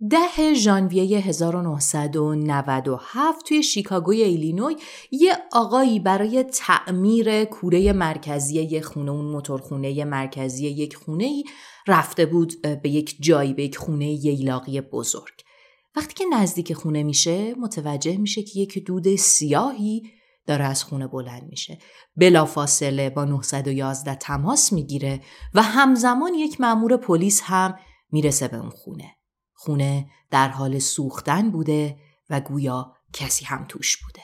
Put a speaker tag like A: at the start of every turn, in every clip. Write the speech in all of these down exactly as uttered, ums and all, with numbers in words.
A: ده ژانویه هزار و نهصد و نود و هفت توی شیکاگوی ایلینوی یه آقایی برای تعمیر کوره مرکزی یک خونه، اون موتورخونه مرکزی یک خونه‌ای رفته بود به یک جایی، به یک خونه ییلاقی بزرگ. وقتی که نزدیک خونه میشه متوجه میشه که یک دود سیاهی داره از خونه بلند میشه. بلافاصله با نهصد و یازده تماس میگیره و همزمان یک مأمور پلیس هم میرسه به اون خونه. خونه در حال سوختن بوده و گویا کسی هم توش بوده.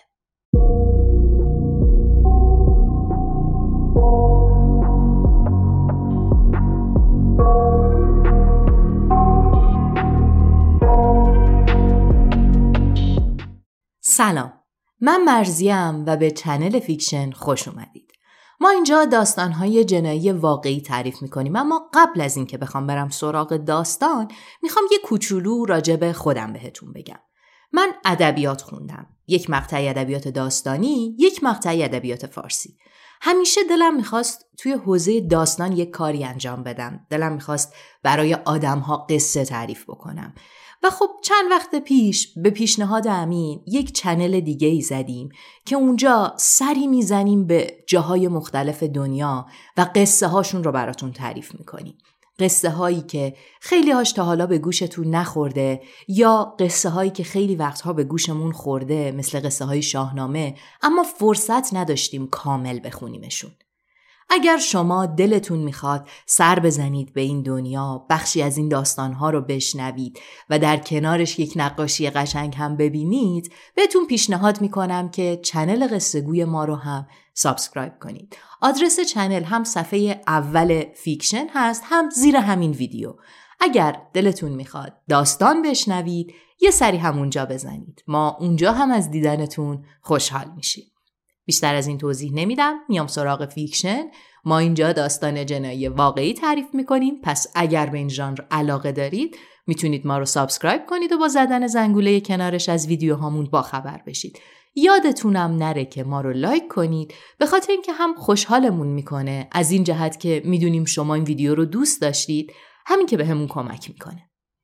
A: سلام، من مرزیم و به چنل فیکشن خوش اومدید. ما اینجا داستان‌های جنایی واقعی تعریف می‌کنیم، اما قبل از این که بخوام برم سراغ داستان میخوام یه کوچولو راجع به خودم بهتون بگم. من ادبیات خوندم، یک مقطع ادبیات داستانی، یک مقطع ادبیات فارسی. همیشه دلم میخواست توی حوزه داستان یک کاری انجام بدم. دلم میخواست برای آدم‌ها قصه تعریف بکنم. و خب چند وقت پیش به پیشنهاد امین یک چنل دیگه ای زدیم که اونجا سری میزنیم به جاهای مختلف دنیا و قصه هاشون رو براتون تعریف میکنیم. قصه هایی که خیلی هاش تا حالا به گوشتون نخورده یا قصه هایی که خیلی وقتها به گوشمون خورده، مثل قصه های شاهنامه، اما فرصت نداشتیم کامل بخونیمشون. اگر شما دلتون میخواد سر بزنید به این دنیا، بخشی از این داستانها رو بشنوید و در کنارش یک نقاشی قشنگ هم ببینید، بهتون پیشنهاد میکنم که چنل قصه گوی ما رو هم سابسکرایب کنید. آدرس چنل هم صفحه اول فیکشن هست، هم زیر همین ویدیو. اگر دلتون میخواد داستان بشنوید، یه سری همونجا بزنید. ما اونجا هم از دیدنتون خوشحال میشیم. بیشتر از این توضیح نمیدم، میام سراغ فیکشن. ما اینجا داستان جنایی واقعی تعریف میکنیم، پس اگر به این ژانر علاقه دارید میتونید ما رو سابسکرایب کنید و با زدن زنگوله کنارش از ویدیوهامون باخبر بشید. یادتونم نره که ما رو لایک کنید، به خاطر اینکه هم خوشحالمون میکنه از این جهت که میدونیم شما این ویدیو رو دوست داشتید، همین که بهمون کمک میکنه.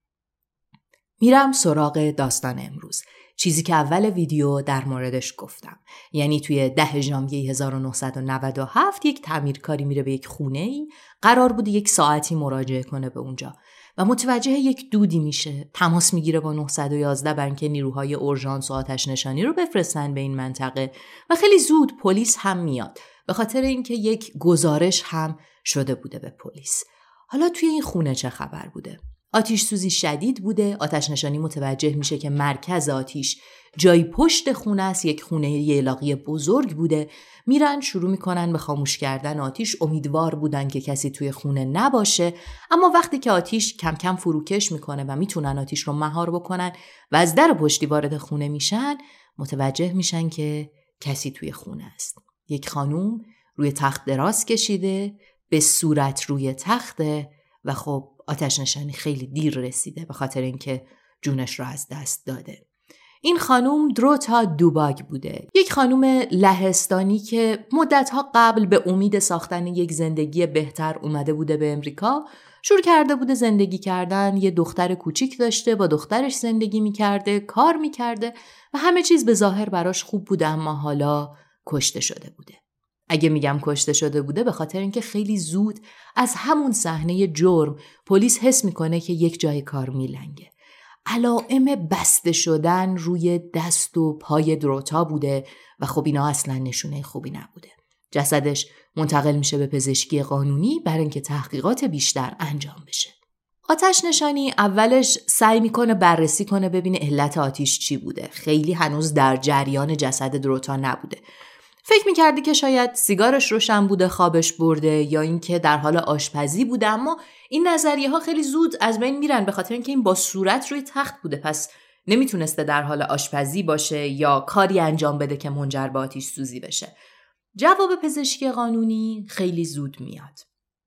A: میرم سراغ داستان امروز. چیزی که اول ویدیو در موردش گفتم، یعنی توی ده ژانویه هزار و نهصد و نود و هفت یک تعمیرکاری میره به یک خونه‌ای، قرار بود یک ساعتی مراجعه کنه به اونجا و متوجه یک دودی میشه. تماس میگیره با نهصد و یازده برای اینکه نیروهای اورژانس و آتش نشانی رو بفرستن به این منطقه و خیلی زود پلیس هم میاد، به خاطر اینکه یک گزارش هم شده بوده به پلیس. حالا توی این خونه چه خبر بوده؟ آتش سوزی شدید بوده. آتش نشانی متوجه میشه که مرکز آتش جای پشت خونه است، یک خونه ییلاقی بزرگ بوده. میرن شروع میکنن به خاموش کردن آتش. امیدوار بودن که کسی توی خونه نباشه، اما وقتی که آتش کم کم فروکش میکنه و میتونن آتش رو مهار بکنن و از در پشتی وارد خونه میشن، متوجه میشن که کسی توی خونه است. یک خانوم روی تخت دراز کشیده، به صورت روی تخته و خب آتش نشانی خیلی دیر رسیده به خاطر اینکه جونش را از دست داده. این خانوم دروتا دوباگ بوده، یک خانوم لهستانی که مدتها قبل به امید ساختن یک زندگی بهتر اومده بوده به امریکا. شروع کرده بوده زندگی کردن، یه دختر کوچیک داشته، با دخترش زندگی میکرده، کار میکرده و همه چیز به ظاهر براش خوب بوده، اما حالا کشته شده بوده. اگه میگم کشته شده بوده به خاطر اینکه خیلی زود از همون صحنه جرم پلیس حس میکنه که یک جای کار میلنگه. علائم بسته شدن روی دست و پای دروتا بوده و خب اینا اصلا نشونه خوبی نبوده. جسدش منتقل میشه به پزشکی قانونی برای اینکه تحقیقات بیشتر انجام بشه. آتش نشانی اولش سعی میکنه بررسی کنه ببینه علت آتش چی بوده. خیلی هنوز در جریان جسد دروتا نبوده. فکر میکردی که شاید سیگارش روشن بوده خوابش برده یا اینکه در حال آشپزی بوده، اما این نظریه ها خیلی زود از بین میرن به خاطر اینکه این با صورت روی تخت بوده، پس نمیتونسته در حال آشپزی باشه یا کاری انجام بده که منجر به آتش سوزی بشه. جواب پزشکی قانونی خیلی زود میاد.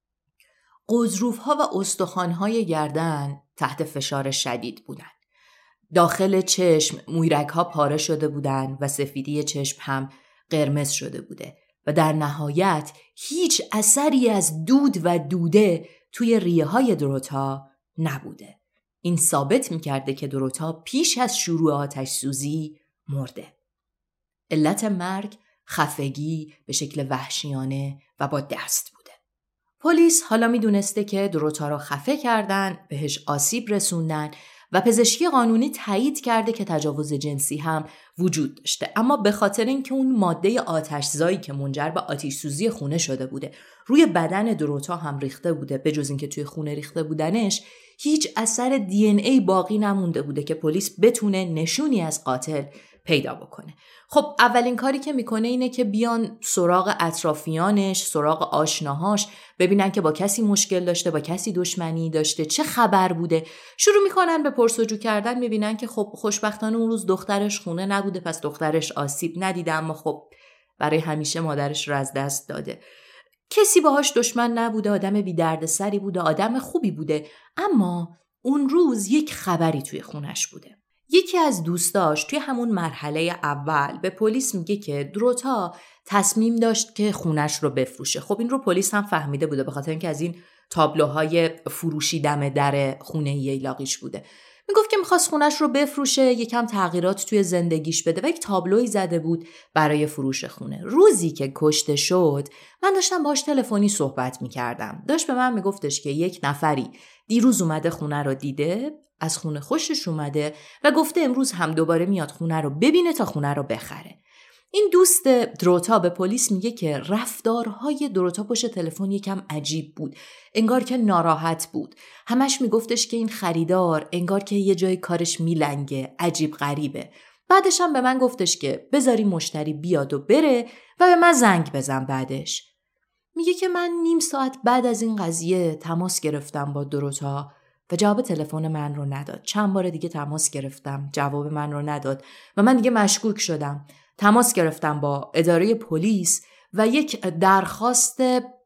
A: قضروف‌ها و استخوان‌های گردن تحت فشار شدید بودن. داخل چشم مویرگ‌ها پاره شده بودن و سفیدی چشم هم قرمز شده بوده و در نهایت هیچ اثری از دود و دوده توی ریه های دروتا نبوده. این ثابت می‌کرده که دروتا پیش از شروع آتش سوزی مرده. علت مرگ خفگی به شکل وحشیانه و با دست بوده. پلیس حالا میدونسته که دروتا را خفه کردن، بهش آسیب رسوندن و پزشکی قانونی تایید کرده که تجاوز جنسی هم وجود داشته، اما به خاطر اینکه اون ماده آتشزایی که منجر به آتش سوزی خونه شده بوده روی بدن دروتا هم ریخته بوده، به جز اینکه توی خونه ریخته بودنش هیچ اثر دی ان ای باقی نمونده بوده که پلیس بتونه نشونی از قاتل پیدا بکنه. خب اولین کاری که میکنه اینه که بیان سراغ اطرافیانش، سراغ آشناهاش، ببینن که با کسی مشکل داشته، با کسی دشمنی داشته، چه خبر بوده. شروع میکنن به پرسجو کردن، میبینن که خب خوشبختانه اون روز دخترش خونه نبوده، پس دخترش آسیب ندیده، اما خب برای همیشه مادرش رو از دست داده. کسی باهاش دشمن نبوده، آدم بی دردسری بوده، آدم خوبی بوده، اما اون روز یک خبری توی خونش بوده. یکی از دوستاش توی همون مرحله اول به پلیس میگه که دروتا تصمیم داشت که خونش رو بفروشه. خب این رو پلیس هم فهمیده بوده، به خاطر اینکه از این تابلوهای فروشی دم در خونه ییلاقیش بوده. میگفت که میخواست خونش رو بفروشه، یکم تغییرات توی زندگیش بده و یک تابلوی زده بود برای فروش خونه. روزی که کشته شد من داشتم باهاش تلفنی صحبت میکردم. داشت به من میگفتش که یک نفری دیروز اومده خونه رو دیده، از خونه خوشش اومده و گفته امروز هم دوباره میاد خونه رو ببینه تا خونه رو بخره. این دوست دروتا به پلیس میگه که رفتارهای دروتا پشت تلفن یکم عجیب بود، انگار که ناراحت بود. همش میگفتش که این خریدار انگار که یه جای کارش میلنگه، عجیب غریبه. بعدش هم به من گفتش که بذاری مشتری بیاد و بره و به من زنگ بزن. بعدش میگه که من نیم ساعت بعد از این قضیه تماس گرفتم با دروتا و جواب تلفن من رو نداد. چند بار دیگه تماس گرفتم، جواب من رو نداد و من دیگه مشکوک شدم. تماس گرفتم با اداره پلیس و یک درخواست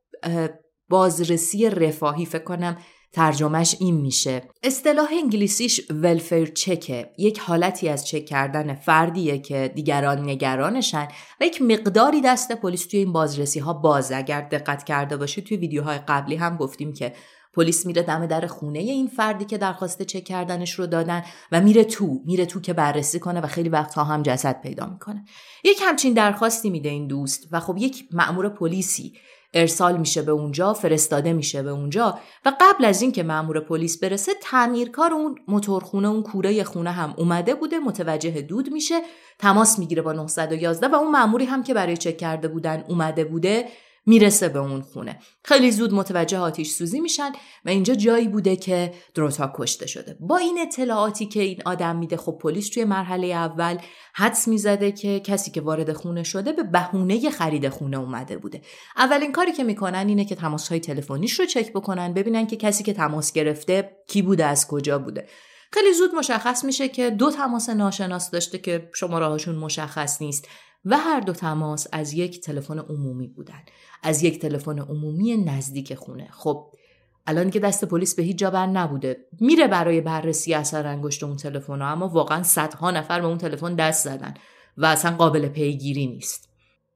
A: بازرسی رفاهی، فکر کنم ترجمهش این میشه. اصطلاح انگلیسیش ولفیر چکه، یک حالتی از چک کردن فردیه که دیگران نگرانشن و یک مقداری دست پلیس توی این بازرسی ها بازه. اگر دقت کرده باشید توی ویدیوهای قبلی هم گفتیم که پلیس میره دم در خونه این فردی که درخواست چک کردنش رو دادن و میره تو میره تو که بررسی کنه و خیلی وقتها هم جسد پیدا میکنه. یک همچین درخواستی میده این دوست و خب یک مأمور پلیسی ارسال میشه به اونجا، فرستاده میشه به اونجا و قبل از این که مأمور پلیس برسه تعمیرکار اون موتورخونه، اون کوره خونه هم اومده بوده، متوجه دود میشه، تماس میگیره با نه یک یک و اون مأموری هم که برای چک کرده بودن اومده بوده میرسه به اون خونه. خیلی زود متوجه آتش سوزی میشن و اینجا جایی بوده که دروتا کشته شده. با این اطلاعاتی که این آدم میده، خب پلیس توی مرحله اول حدس میزده که کسی که وارد خونه شده به بهونه خرید خونه اومده بوده. اولین کاری که میکنن اینه که تماس‌های تلفنیش رو چک بکنن، ببینن که کسی که تماس گرفته کی بوده، از کجا بوده. خیلی زود مشخص میشه که دو تماس ناشناس داشته که شماره‌هاشون مشخص نیست و هر دو تماس از یک تلفن عمومی بودن، از یک تلفن عمومی نزدیک خونه. خب الان که دست پلیس به هیچ جا بر نبوده، میره برای بررسی اثر انگشت اون تلفن‌ها، اما واقعا صدها نفر به اون تلفن دست زدن و اصلا قابل پیگیری نیست.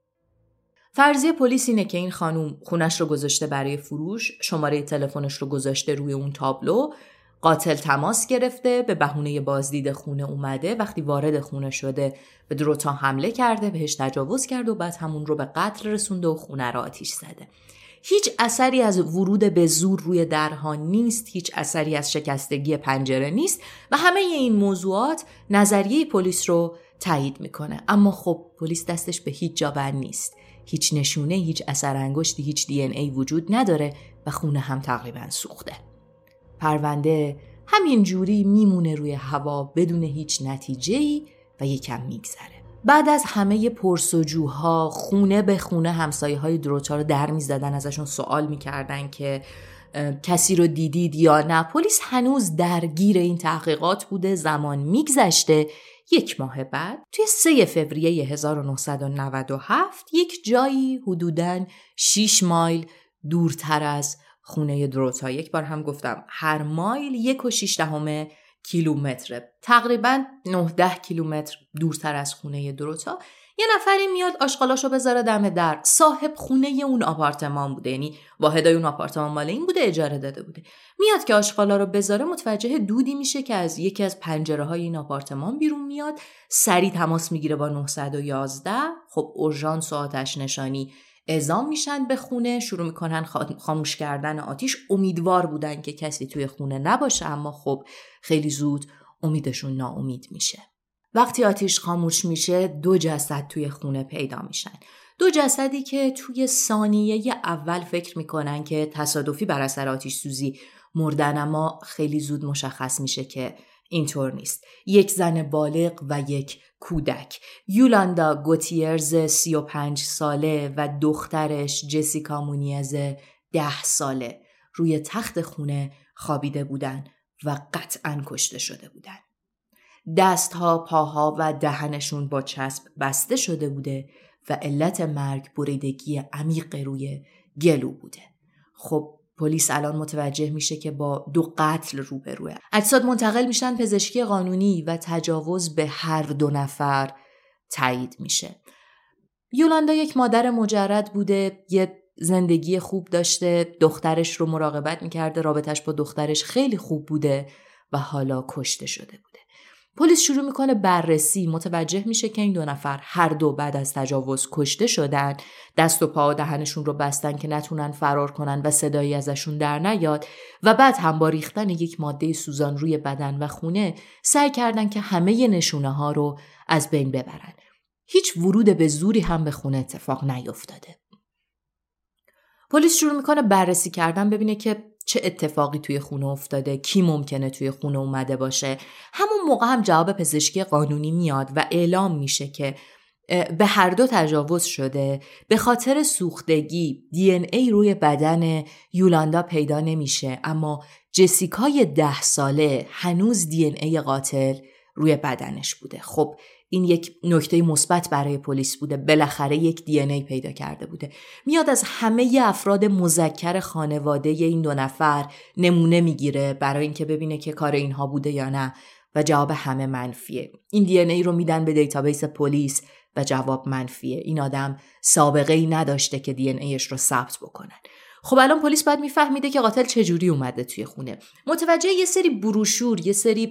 A: فرضیه پلیس اینه که این خانوم خونش رو گذاشته برای فروش، شماره تلفنش رو گذاشته روی اون تابلو، قاتل تماس گرفته، به بهونه بازدید خونه اومده، وقتی وارد خونه شده به دروتا حمله کرده، بهش تجاوز کرده و بعد همون رو به قتل رسونده و خونه را آتیش زده. هیچ اثری از ورود به زور روی درها نیست، هیچ اثری از شکستگی پنجره نیست و همه این موضوعات نظریه پلیس رو تایید میکنه. اما خب پلیس دستش به هیچ جا بر نیست، هیچ نشونه، هیچ اثر انگشتی، هیچ دی ان ای وجود نداره و خونه هم تقریبا سوخته. پرونده همین جوری میمونه روی هوا بدون هیچ نتیجه‌ای و یکم میگذره. بعد از همه پرسجوها خونه به خونه همسایه های دروتا رو در میزدن، ازشون سوال میکردن که کسی رو دیدید یا نه. پلیس هنوز درگیر این تحقیقات بوده. زمان میگذشته. یک ماه بعد توی سوم فوریه هزار و نهصد و نود و هفت یک جایی حدوداً شش مایل دورتر از خونه دروتا، یک بار هم گفتم هر مایل یک و شیش دهم کیلومتره، تقریباً نه ده کیلومتر دورتر از خونه دروتا. یه نفری میاد آشغالاشو بذاره دم در. صاحب خونه اون آپارتمان بوده، یعنی واحدای اون آپارتمان مال این بوده، اجاره داده بوده. میاد که آشغالا رو بذاره، متوجه دودی میشه که از یکی از پنجره‌های این آپارتمان بیرون میاد. سریع تماس میگیره با نه یک یک. خب اورژانس و آتش نشانی اعزام میشن به خونه، شروع میکنن خاموش کردن آتیش. امیدوار بودن که کسی توی خونه نباشه، اما خب خیلی زود امیدشون ناامید میشه. وقتی آتیش خاموش میشه، دو جسد توی خونه پیدا میشن. دو جسدی که توی ثانیه اول فکر میکنن که تصادفی بر اثر آتیش سوزی مردن، اما خیلی زود مشخص میشه که اینطور نیست. یک زن بالغ و یک کودک. یولاندا گوتیرز سی و پنج ساله و دخترش جسیکا مونیز ده ساله روی تخت خونه خوابیده بودن و قطعاً کشته شده بودن. دستها، پاها و دهنشون با چسب بسته شده بوده و علت مرگ بریدگی عمیق روی گلو بوده. خب پلیس الان متوجه میشه که با دو قتل روبروه. اجساد منتقل میشن پزشکی قانونی و تجاوز به هر دو نفر تایید میشه. یولاندا یک مادر مجرد بوده، یه زندگی خوب داشته، دخترش رو مراقبت میکرده، رابطش با دخترش خیلی خوب بوده و حالا کشته شده بوده. پلیس شروع میکنه بررسی، متوجه میشه که این دو نفر هر دو بعد از تجاوز کشته شدن، دست و پا و دهنشون رو بستن که نتونن فرار کنن و صدایی ازشون در نیاد و بعد هم با ریختن یک ماده سوزان روی بدن و خونه سعی کردن که همه نشونه ها رو از بین ببرن. هیچ ورود به زوری هم به خونه اتفاق نیفتاده. پلیس شروع میکنه بررسی کردن، ببینه که چه اتفاقی توی خونه افتاده، کی ممکنه توی خونه اومده باشه. همون موقع هم جواب پزشکی قانونی میاد و اعلام میشه که به هر دو تجاوز شده. به خاطر سوختگی دی ان ای روی بدن یولاندا پیدا نمیشه، اما جسیکای ده ساله هنوز دی ان ای قاتل روی بدنش بوده. خب این یک نکته مثبت برای پلیس بوده، بالاخره یک دی ان ای پیدا کرده بوده. میاد از همه افراد مذکر خانواده این دو نفر نمونه میگیره برای اینکه ببینه که کار اینها بوده یا نه و جواب همه منفیه. این دی ان ای رو میدن به دیتابیس پلیس و جواب منفیه. این آدم سابقه ای نداشته که دی ان ایش رو ثبت بکنن. خب الان پلیس باید میفهمیده که قاتل چجوری اومده توی خونه. متوجه یه سری بروشور، یه سری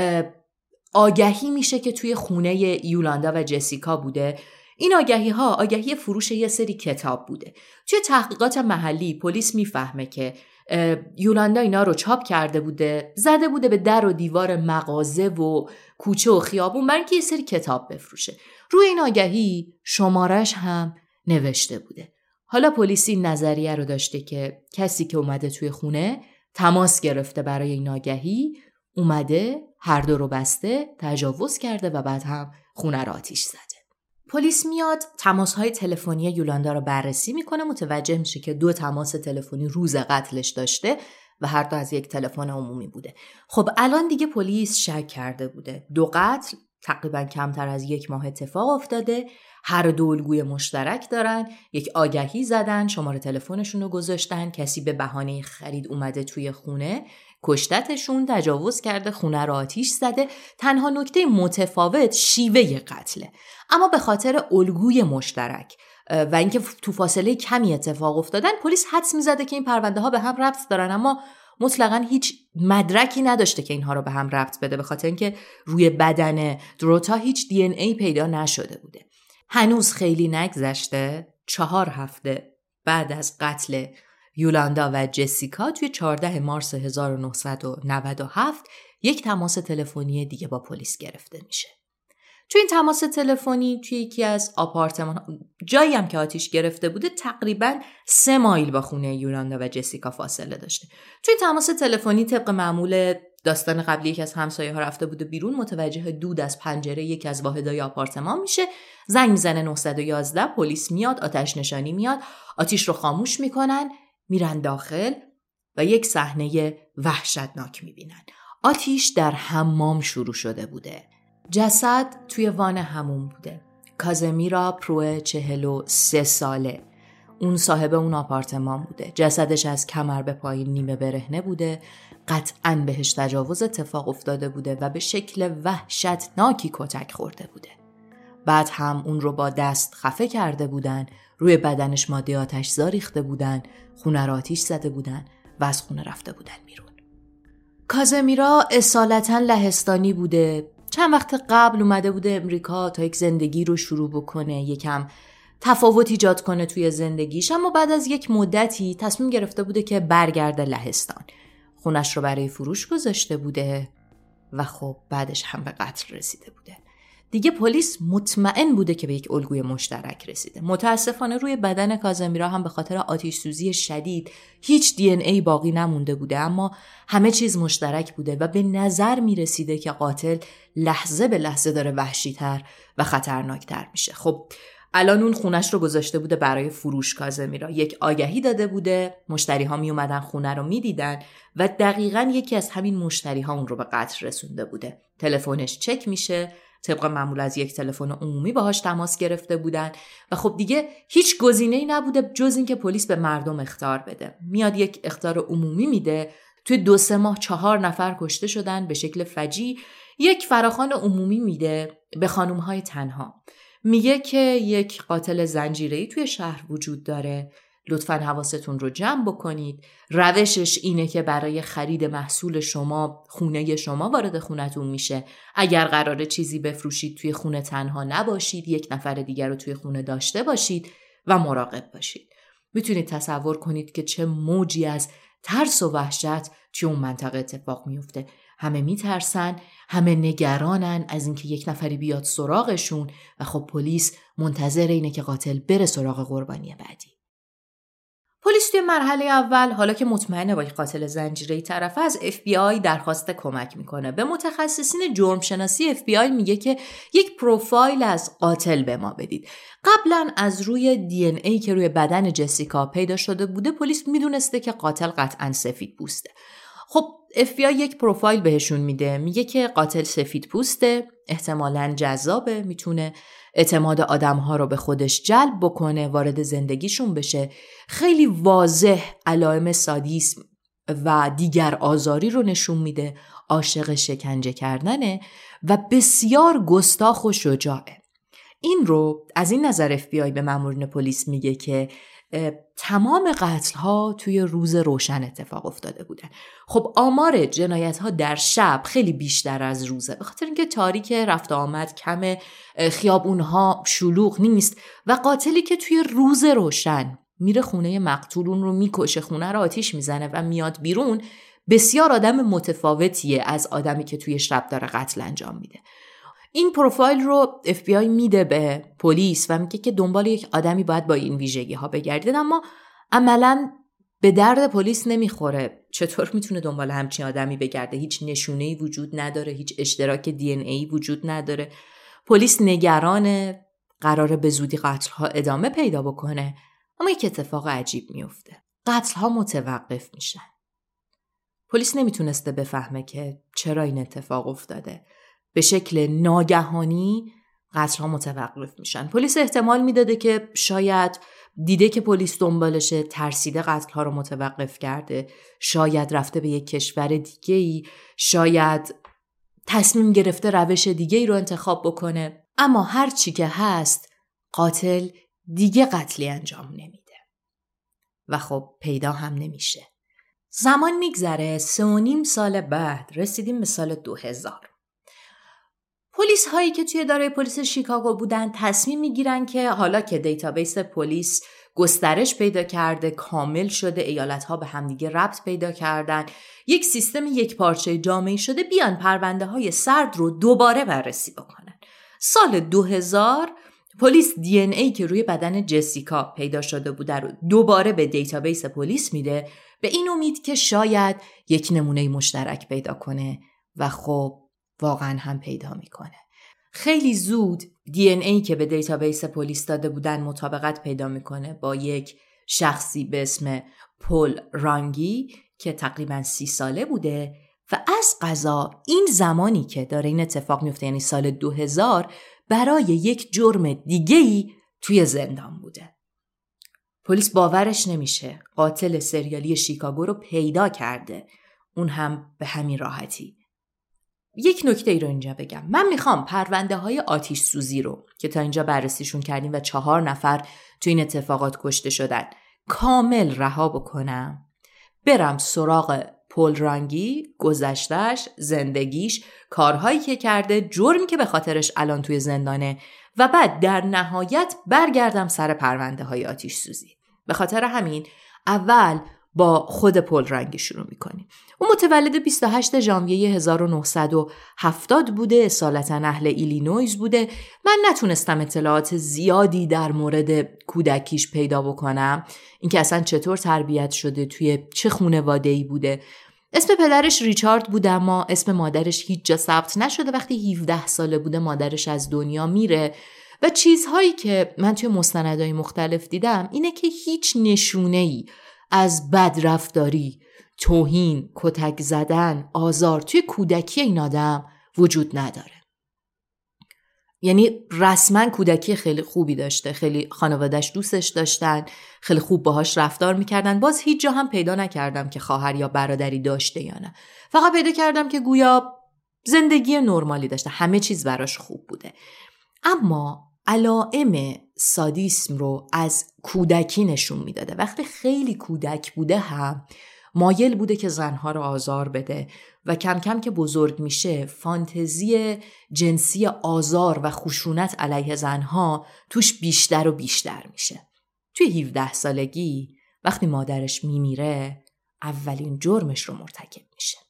A: آگهی میشه که توی خونه یولاندا و جسیکا بوده. این آگهی ها آگهی فروش یه سری کتاب بوده. توی تحقیقات محلی پلیس میفهمه که یولاندا اینا رو چاپ کرده بوده، زده بوده به در و دیوار مغازه و کوچه و خیابون برای اینکه یه سری کتاب بفروشه. روی این آگهی شمارش هم نوشته بوده. حالا پلیس این نظریه رو داشته که کسی که اومده توی خونه تماس گرفته برای این آگهی، اومده هر دو رو بسته، تجاوز کرده و بعد هم خونه رو آتیش زده. پلیس میاد تماس‌های تلفنی یولاندا رو بررسی میکنه، متوجه میشه که دو تماس تلفنی روز قتلش داشته و هر دو از یک تلفن عمومی بوده. خب الان دیگه پلیس شک کرده بوده. دو قتل تقریبا کمتر از یک ماه اتفاق افتاده، هر دو الگوی مشترک دارن، یک آگهی زدن، شماره تلفنشون رو گذاشتن، کسی به بهانه خرید اومده توی خونه، کشتتشون، تجاوز کرده، خونه رو آتیش زده. تنها نکته متفاوت شیوه قتله، اما به خاطر الگوی مشترک و اینکه تو فاصله کمی اتفاق افتادن، پلیس حدس می‌زده که این پرونده ها به هم ربط دارن، اما مطلقاً هیچ مدرکی نداشته که اینها رو به هم ربط بده، به خاطر اینکه روی بدن دروتا هیچ دی ان ای پیدا نشده بوده. هنوز خیلی نگذشته، چهار هفته بعد از قتل یولاندا و جسیکا توی چهاردهم مارس هزار و نهصد و نود و هفت یک تماس تلفنی دیگه با پلیس گرفته میشه. توی این تماس تلفنی توی یکی از آپارتمان، جایی هم که آتیش گرفته بوده، تقریباً سه مایل با خونه یولاندا و جسیکا فاصله داشته. توی تماس تلفنی طبق معمول داستان قبلی یکی از همسایه‌ها رفته بوده بیرون، متوجه دود از پنجره یکی از واحدهای آپارتمان میشه، زنگ میزنه نه یک یک، پلیس میاد، آتش نشانی میاد، آتیش رو خاموش میکنن، میرن داخل و یک صحنه وحشتناک میبینن. آتیش در حمام شروع شده بوده. جسد توی وان حموم بوده. کازمیرا پروه چهل و سه ساله. اون صاحب اون آپارتمان بوده. جسدش از کمر به پایین نیمه برهنه بوده قطعاً بهش تجاوز اتفاق افتاده بوده و به شکل وحشتناکی کتک خورده بوده. بعد هم اون رو با دست خفه کرده بودن، روی بدنش ماده آتش‌زا ریخته بودن، خونه را آتیش زده بودن و از خونه رفته بودن بیرون. کازمیرا اصالتاً لهستانی بوده. چند وقت قبل اومده بوده امریکا تا یک زندگی رو شروع بکنه، یکم تفاوت ایجاد کنه توی زندگیش، اما بعد از یک مدتی تصمیم گرفته بوده که برگرده لهستان. خونش رو برای فروش گذاشته بوده و خب بعدش هم به قتل رسیده بوده. دیگه پلیس مطمئن بوده که به یک الگوی مشترک رسیده. متاسفانه روی بدن کازمیرا هم به خاطر آتش سوزی شدید هیچ دی ان ای باقی نمونده بوده، اما همه چیز مشترک بوده و به نظر می رسیده که قاتل لحظه به لحظه داره وحشی‌تر و خطرناکتر میشه. خب الان اون خونش رو گذاشته بوده برای فروش. کازمیرا یک آگهی داده بوده، مشتری ها می اومدن خونه رو می دیدن و دقیقاً یکی از همین مشتری ها اون رو به قتل رسونده بوده. تلفنش چک میشه، طبق معمول از یک تلفن عمومی باهاش تماس گرفته بودن و خب دیگه هیچ گزینه‌ای نبوده جز این که پلیس به مردم اخطار بده. میاد یک اخطار عمومی میده. توی دو سه ماه چهار نفر کشته شدن به شکل فجیع. یک فراخوان عمومی میده به خانم‌های تنها. میگه که یک قاتل زنجیره‌ای توی شهر وجود داره، لطفاً حواستون رو جمع بکنید. روشش اینه که برای خرید محصول شما خونه شما وارد خونتون میشه. اگر قراره چیزی بفروشید توی خونه تنها نباشید، یک نفر دیگر رو توی خونه داشته باشید و مراقب باشید. میتونید تصور کنید که چه موجی از ترس و وحشت توی اون منطقه اتفاق میفته. همه میترسن، همه نگرانن از اینکه یک نفری بیاد سراغشون و خب پلیس منتظر اینه که قاتل بره سراغ قربانی بعدی. پلیس توی مرحله اول حالا که مطمئنه با قاتل زنجیره‌ای طرفه، از اف بی آی درخواست کمک میکنه. به متخصصین جرم شناسی اف بی آی میگه که یک پروفایل از قاتل به ما بدید. قبلا از روی دی ان ای که روی بدن جسیکا پیدا شده بوده پلیس میدونسته که قاتل قطعاً سفید پوسته. خب اف بی آی یک پروفایل بهشون میده، میگه که قاتل سفید پوسته، احتمالاً جذابه، میتونه اعتماد آدم‌ها رو به خودش جلب بکنه، وارد زندگیشون بشه، خیلی واضح علائم سادیسم و دیگر آزاری رو نشون میده، عاشق شکنجه کردنه و بسیار گستاخ و شجاعه. این رو از این نظر اف بی آی به مامورین پلیس میگه که تمام قتل‌ها توی روز روشن اتفاق افتاده بودن. خب آمار جنایت‌ها در شب خیلی بیشتر از روزه، به خاطر اینکه تاریک، رفت آمد کمه، خیابون‌ها شلوغ نیست و قاتلی که توی روز روشن میره خونه مقتول اون رو میکشه، خونه رو آتیش میزنه و میاد بیرون، بسیار آدم متفاوتیه از آدمی که توی شب داره قتل انجام میده. این پروفایل رو اف بی آی میده به پلیس و میگه که دنبال یک آدمی باید با این ویژگی ها بگردید، اما عملاً به درد پلیس نمیخوره. چطور میتونه دنبال همچین آدمی بگرده؟ هیچ نشونه‌ای وجود نداره، هیچ اشتراک دی ان ای وجود نداره. پلیس نگرانه، قراره به زودی قتل ها ادامه پیدا بکنه، اما یک اتفاق عجیب میفته. قتل ها متوقف میشن. پلیس نمیتونسته بفهمه که چرا این اتفاق افتاده. به شکل ناگهانی قتل ها متوقف میشن. پلیس احتمال میداده که شاید دیده که پلیس دنبالشه، ترسیده قتل ها رو متوقف کرده، شاید رفته به یک کشور دیگه‌ای، شاید تصمیم گرفته روش دیگه‌ای رو انتخاب بکنه، اما هر چی که هست قاتل دیگه قتلی انجام نمیده و خب پیدا هم نمیشه. زمان میگذره، سه و نیم سال بعد رسیدیم به سال دو هزار. پلیس هایی که توی اداره پلیس شیکاگو بودن تصمیم میگیرن که حالا که دیتابیس پلیس گسترش پیدا کرده، کامل شده، ایالت ها به همدیگه ربط پیدا کردن، یک سیستم یک پارچه جامعی شده، بیان پرونده های سرد رو دوباره بررسی بکنن. سال دو هزار پلیس دی ان ای که روی بدن جسیکا پیدا شده بوده رو دوباره به دیتابیس پلیس میده، به این امید که شاید یک نمونه مشترک پیدا کنه و خب واقعا هم پیدا میکنه. خیلی زود دی ان ای که به دیتابیس پلیس داده بودن مطابقت پیدا میکنه با یک شخصی به اسم پول رانگی که تقریبا سی ساله بوده و از قضا این زمانی که داره این اتفاق میفته، یعنی سال دو هزار، برای یک جرم دیگه‌ای توی زندان بوده. پلیس باورش نمیشه، قاتل سریالی شیکاگو رو پیدا کرده. اون هم به همین راحتی. یک نکته ای رو اینجا بگم. من میخوام پرونده های آتش سوزی رو که تا اینجا بررسیشون کردیم و چهار نفر تو این اتفاقات کشته شدن کامل رها بکنم، برم سراغ پل رانگی، گذشتش، زندگیش، کارهایی که کرده، جرمی که به خاطرش الان توی زندانه و بعد در نهایت برگردم سر پرونده های آتش سوزی. به خاطر همین اول با خود پل رانگی شروع میکنیم. اون متولد بیست و هشتم ژانویه هزار و نهصد و هفتاد بوده، اصالتا اهل ایلینویز بوده. من نتونستم اطلاعات زیادی در مورد کودکیش پیدا بکنم، اینکه اصلا چطور تربیت شده، توی چه خانواده‌ای بوده. اسم پدرش ریچارد بوده اما اسم مادرش هیچ جا ثبت نشده. وقتی هفده ساله بوده مادرش از دنیا میره و چیزهایی که من توی مستندهای مختلف دیدم اینه که هیچ نشونه‌ای از بدرفتاری، توهین، کتک زدن، آزار توی کودکی این آدم وجود نداره. یعنی رسما کودکی خیلی خوبی داشته، خیلی خانواده‌اش دوستش داشتن، خیلی خوب باهاش رفتار میکردن. باز هیچ جا هم پیدا نکردم که خواهر یا برادری داشته یا نه. فقط پیدا کردم که گویا زندگی نرمالی داشته، همه چیز براش خوب بوده. اما علائم سادیسم رو از کودکی نشون میداده. وقتی خیلی کودک بوده هم مایل بوده که زنها رو آزار بده و کم کم که بزرگ میشه فانتزی جنسی آزار و خشونت علیه زنها توش بیشتر و بیشتر میشه. توی هفده سالگی وقتی مادرش میمیره اولین جرمش رو مرتکب میشه.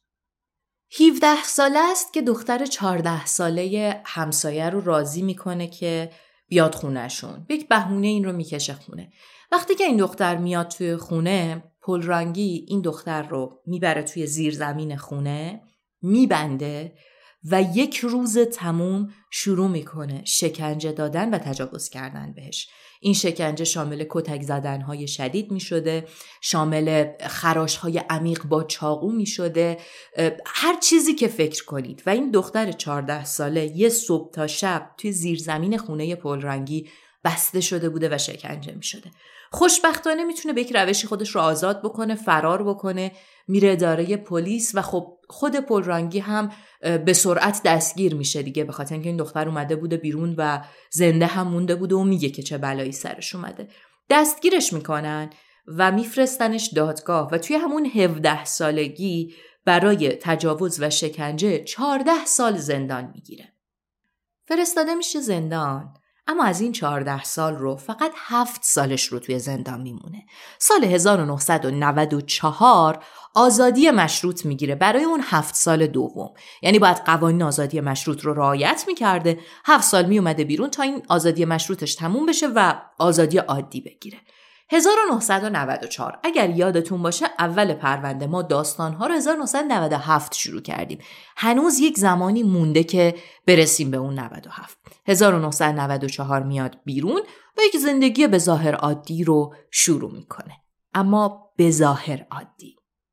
A: هفده ساله است که دختر چهارده ساله همسایه رو راضی میکنه که بیاد خونهشون. به یک بهونه این رو میکشه خونه. وقتی که این دختر میاد توی خونه، پل رانگی این دختر رو میبره توی زیر زمین خونه، میبنده و یک روز تموم شروع میکنه شکنجه دادن و تجاوز کردن بهش. این شکنجه شامل کتک زدنهای شدید میشده، شامل خراشهای عمیق با چاقو میشده، هر چیزی که فکر کنید. و این دختر چهارده ساله یه صبح تا شب توی زیرزمین خونه پل رانگی بسته شده بوده و شکنجه میشده. خوشبختانه میتونه به یک روشی خودش رو آزاد بکنه، فرار بکنه، میره اداره پلیس و خب خود پل رانگی هم به سرعت دستگیر میشه دیگه، به خاطر اینکه این دختر اومده بوده بیرون و زنده هم مونده بوده و میگه که چه بلایی سرش اومده. دستگیرش میکنن و میفرستنش دادگاه و توی همون هفده سالگی برای تجاوز و شکنجه چهارده سال زندان میگیره. فرستاده میشه زندان، اما از این چهارده سال رو فقط هفت سالش رو توی زندان میمونه. سال هزار و نهصد و نود و چهار آزادی مشروط میگیره برای اون هفت سال دوم. یعنی باید قوانین آزادی مشروط رو رعایت میکرده، هفت سال میومده بیرون تا این آزادی مشروطش تموم بشه و آزادی عادی بگیره. هزار و نهصد و نود و چهار اگر یادتون باشه اول پرونده ما داستانها رو هزار و نهصد و نود و هفت شروع کردیم. هنوز یک زمانی مونده که برسیم به اون نود و هفت. هزار و نهصد و نود و چهار میاد بیرون و یک زندگی به ظاهر عادی رو شروع میکنه. اما به ظاهر عادی.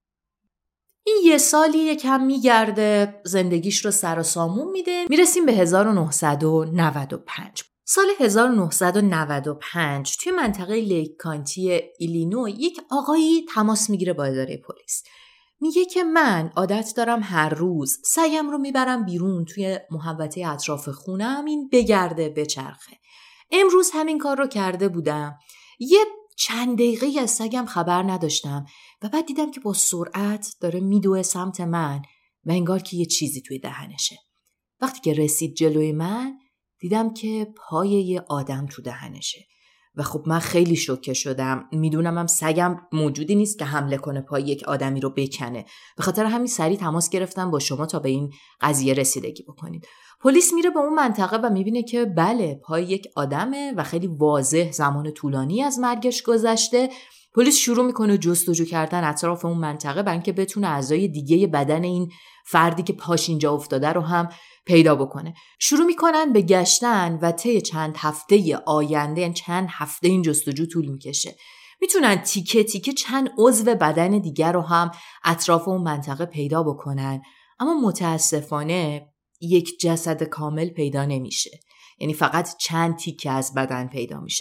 A: این یه سالی یکم میگرده، زندگیش رو سر و سامون میده. میرسیم به هزار و نهصد و نود و پنج. سال هزار و نهصد و نود و پنج توی منطقه لیک کانتی ایلینوی یک آقایی تماس میگیره با اداره پلیس. میگه که من عادت دارم هر روز سگم رو میبرم بیرون توی محوطه اطراف خونم این بگرده بچرخه. امروز همین کار رو کرده بودم. یه چند دقیقه از سگم خبر نداشتم و بعد دیدم که با سرعت داره میدوه سمت من و انگار که یه چیزی توی دهنشه. وقتی که رسید جلوی من دیدم که پای یه آدم تو دهنشه و خب من خیلی شوکه شدم. میدونم هم سگم موجودی نیست که حمله کنه پای یک آدمی رو بکنه. به خاطر همین سریع تماس گرفتم با شما تا به این قضیه رسیدگی بکنید. پلیس میره به اون منطقه و میبینه که بله پای یک آدمه و خیلی واضح زمان طولانی از مرگش گذشته. پلیس شروع میکنه جستجو کردن اطراف اون منطقه برای اینکه بتونه اعضای دیگه بدن این فردی که پاش اینجا افتاده رو هم پیدا بکنه. شروع میکنن به گشتن و طی چند هفته آینده، یعنی چند هفته این جستجو طول میکشه. میتونن تیکه تیکه چند عضو بدن دیگر رو هم اطراف اون منطقه پیدا بکنن، اما متاسفانه یک جسد کامل پیدا نمیشه. یعنی فقط چند تیکه از بدن پیدا میشه.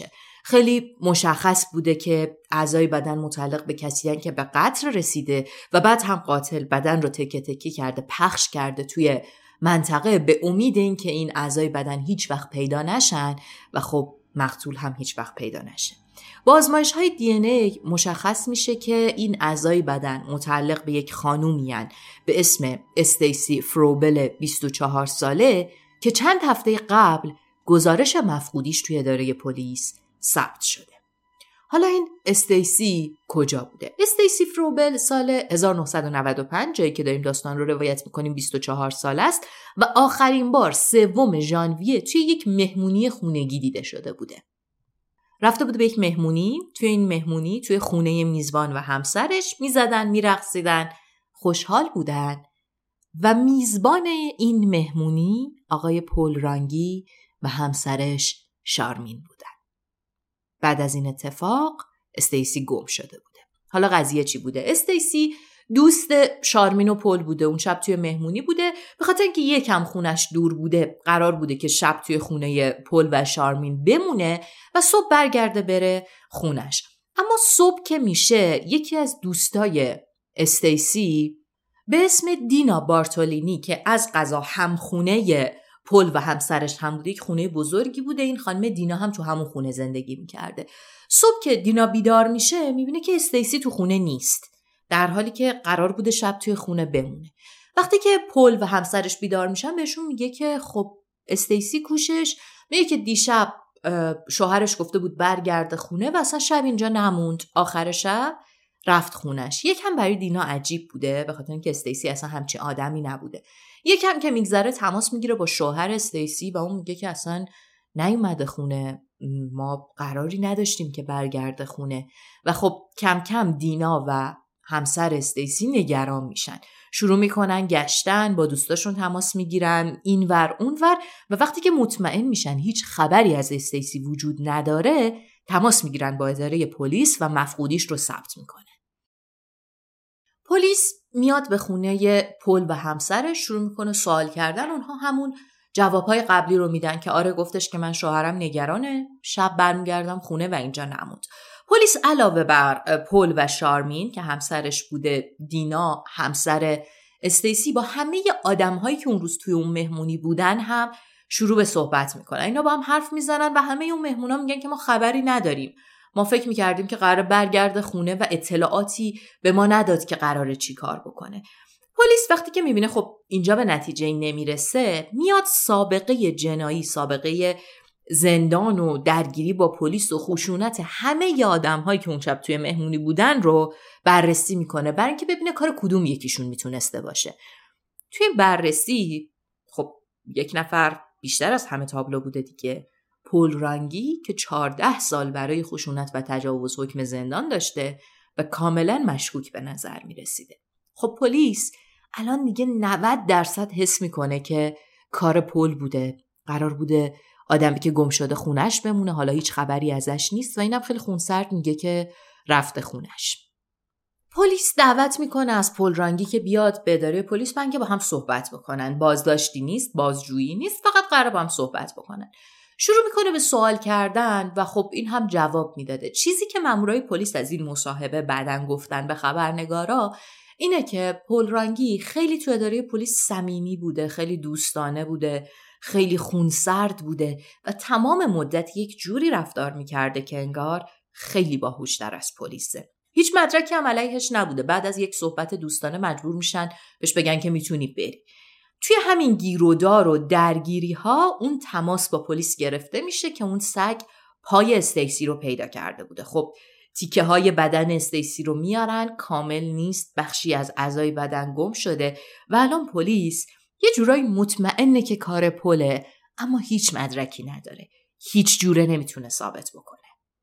A: خیلی مشخص بوده که اعضای بدن متعلق به کسی هستند که به قتل رسیده و بعد هم قاتل بدن رو تکه تکه کرده، پخش کرده توی منطقه به امید این که این اعضای بدن هیچ وقت پیدا نشن و خب مقتول هم هیچ وقت پیدا نشه. با آزمایش‌های دی ان ای مشخص میشه که این اعضای بدن متعلق به یک خانومی هستند به اسم استیسی فروبل بیست و چهار ساله که چند هفته قبل گزارش مفقودیش توی اداره پلیس ثبت شده. حالا این استیسی کجا بوده؟ استیسی فروبل سال هزار و نهصد و نود و پنج، جایی که داریم داستان رو روایت میکنیم، بیست و چهار سال است و آخرین بار سوم ژانویه توی یک مهمونی خونگی دیده شده بوده. رفته بوده به یک مهمونی، توی این مهمونی توی خونه میزبان و همسرش میزدن، میرقصیدن، خوشحال بودن و میزبان این مهمونی آقای پل رانگی و همسرش شارمین بودن. بعد از این اتفاق استیسی گم شده بوده. حالا قضیه چی بوده؟ استیسی دوست شارمین و پل بوده، اون شب توی مهمونی بوده، به خاطر اینکه یکم خونش دور بوده قرار بوده که شب توی خونه پل و شارمین بمونه و صبح برگرده بره خونش. اما صبح که میشه یکی از دوستای استیسی به اسم دینا بارتولینی که از قضا همخونه پل و همسرش هم بوده، یک خونه بزرگی بوده، این خانم دینا هم تو همون خونه زندگی میکرده. صبح که دینا بیدار میشه میبینه که استیسی تو خونه نیست، در حالی که قرار بوده شب توی خونه بمونه. وقتی که پل و همسرش بیدار میشن بهشون میگه که خب استیسی کوشش، میگه که دیشب شوهرش گفته بود برگرده خونه و اصلا شب اینجا نموند، آخر شب رفت خونش. یکم برای دینا عجیب بوده به خاطر اینکه استیسی اصلا همچین آدمی نبوده. یکم که میگذره تماس میگیره با شوهر استیسی و اون میگه که اصلا نیومده خونه، ما قراری نداشتیم که برگرده خونه. و خب کم کم دینا و همسر استیسی نگران میشن، شروع میکنن گشتن، با دوستاشون تماس میگیرن اینور اونور و وقتی که مطمئن میشن هیچ خبری از استیسی وجود نداره تماس میگیرن با اداره پلیس و مفقودیش رو ثبت میکنن. پلیس میاد به خونه پل و همسرش، شروع میکنه سوال کردن. اونها همون جوابهای قبلی رو میدن که آره گفتش که من شوهرم نگرانه، شب برمیگردم خونه و اینجا نموند. پلیس علاوه بر پل و شارمین که همسرش بوده، دینا همسر استیسی، با همه آدم‌هایی که اون روز توی اون مهمونی بودن هم شروع به صحبت میکنن. اینا با هم حرف میزنن و همه اون مهمونا میگن که ما خبری نداریم، ما فکر میکردیم که قراره برگرده خونه و اطلاعاتی به ما نداد که قراره چی کار بکنه. پلیس وقتی که میبینه خب اینجا به نتیجه نمیرسه، میاد سابقه جنایی، سابقه زندان و درگیری با پلیس و خشونت همه ی آدم‌هایی که اون شب توی مهمونی بودن رو بررسی میکنه برای اینکه ببینه کار کدوم یکیشون میتونسته باشه. توی بررسی خب یک نفر بیشتر از همه تابلو بوده دیگه، پل رانگی که چهارده سال برای خشونت و تجاوز حکم زندان داشته و کاملا مشکوک به نظر میرسیده. خب پلیس الان دیگه نود درصد حس میکنه که کار پل بوده، قرار بوده آدمی که گم شده خونش بمونه، حالا هیچ خبری ازش نیست و اینم خیلی خونسرد میگه که رفته خونش. پلیس دعوت میکنه از پل رانگی که بیاد به اداره پلیس، من که با هم صحبت بکنن، بازداشتی نیست، بازجویی نیست، فقط قرار با هم صحبت بکنن. شروع میکنه به سوال کردن و خب این هم جواب میداده. چیزی که مامورای پلیس از این مصاحبه بعدن گفتن به خبرنگارا اینه که پل رانگی خیلی تو اداره پلیس صمیمی بوده، خیلی دوستانه بوده، خیلی خونسرد بوده و تمام مدت یک جوری رفتار میکرده که انگار خیلی باهوشتر از پلیسه. هیچ مدرکی هم علیهش نبوده. بعد از یک صحبت دوستانه مجبور میشن بهش بگن که میتونی بری. توی همین گیرودار و درگیری ها اون تماس با پلیس گرفته میشه که اون سگ پای استیسی رو پیدا کرده بوده. خب تیکه های بدن استیسی رو میارن، کامل نیست، بخشی از اعضای بدن گم شده و الان پلیس یه جورایی مطمئنه که کار پله، اما هیچ مدرکی نداره، هیچ جوره نمیتونه ثابت بکنه.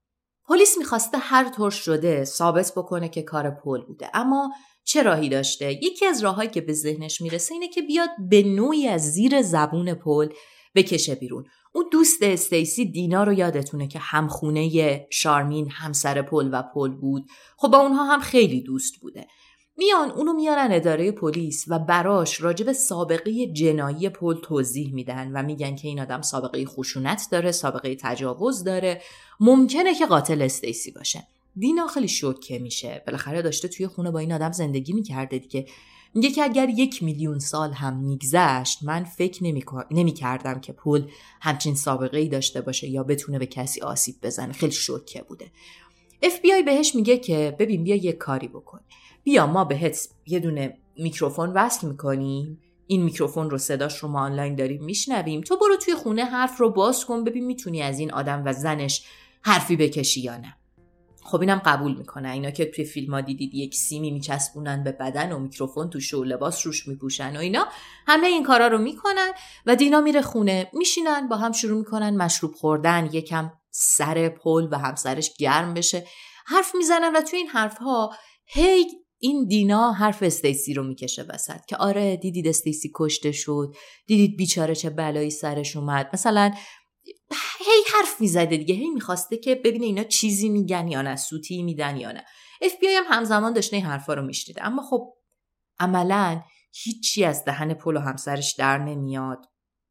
A: پلیس میخواسته هر طور شده ثابت بکنه که کار پل بوده، اما چه راهی داشته؟ یکی از راهایی که به ذهنش میرسه اینه که بیاد به نوعی از زیر زبون پل بکشه بیرون. اون دوست استیسی دینا رو یادتونه که همخونه شارمین همسر پل و پل بود، خب با اونها هم خیلی دوست بوده. میان اونو میارن اداره پلیس و براش راجب سابقه جنایی پل توضیح میدن و میگن که این آدم سابقه خشونت داره، سابقه تجاوز داره، ممکنه که قاتل استیسی باشه. دینا خیلی شوکه میشه، بالاخره داشته توی خونه با این آدم زندگی میکرده دیگه. میگه که اگر یک میلیون سال هم میگذشت من فکر نمی, نمی کردم که پل همچین سابقه ای داشته باشه یا بتونه به کسی آسیب بزنه. خیلی شوکه بوده. اف بی آی بهش میگه که ببین بیا یه کاری بکن، بیا ما بهت یه دونه میکروفون وصل میکنیم، این میکروفون رو صداش رو ما آنلاین داریم میشنویم، تو برو توی خونه حرف رو باز کن ببین میتونی از این آدم و زنش حرفی بکشی یا نه. خب اینم قبول میکنه. اینا که توی فیلم ها دیدید یک سیمی میچسبونن به بدن و میکروفون تو شو لباس روش میپوشن و اینا، همه این کارا رو میکنن و دینا میره خونه، میشینن با هم شروع میکنن مشروب خوردن، یکم سر پل و همسرش گرم بشه حرف میزنن و توی این حرفها هی این دینا حرف استیسی رو میکشه وسط که آره دیدید استیسی کشته شد، دیدید بیچاره چه بلایی سرش اومد، مثلا هی حرف میزده دیگه، هی میخواسته که ببینه اینا چیزی میگن یا نه، سوتی میدن یا نه. اف بی آی هم همزمان داشته این حرفا رو میشنیده، اما خب عملاً هیچی از دهن پل و همسرش در نمیاد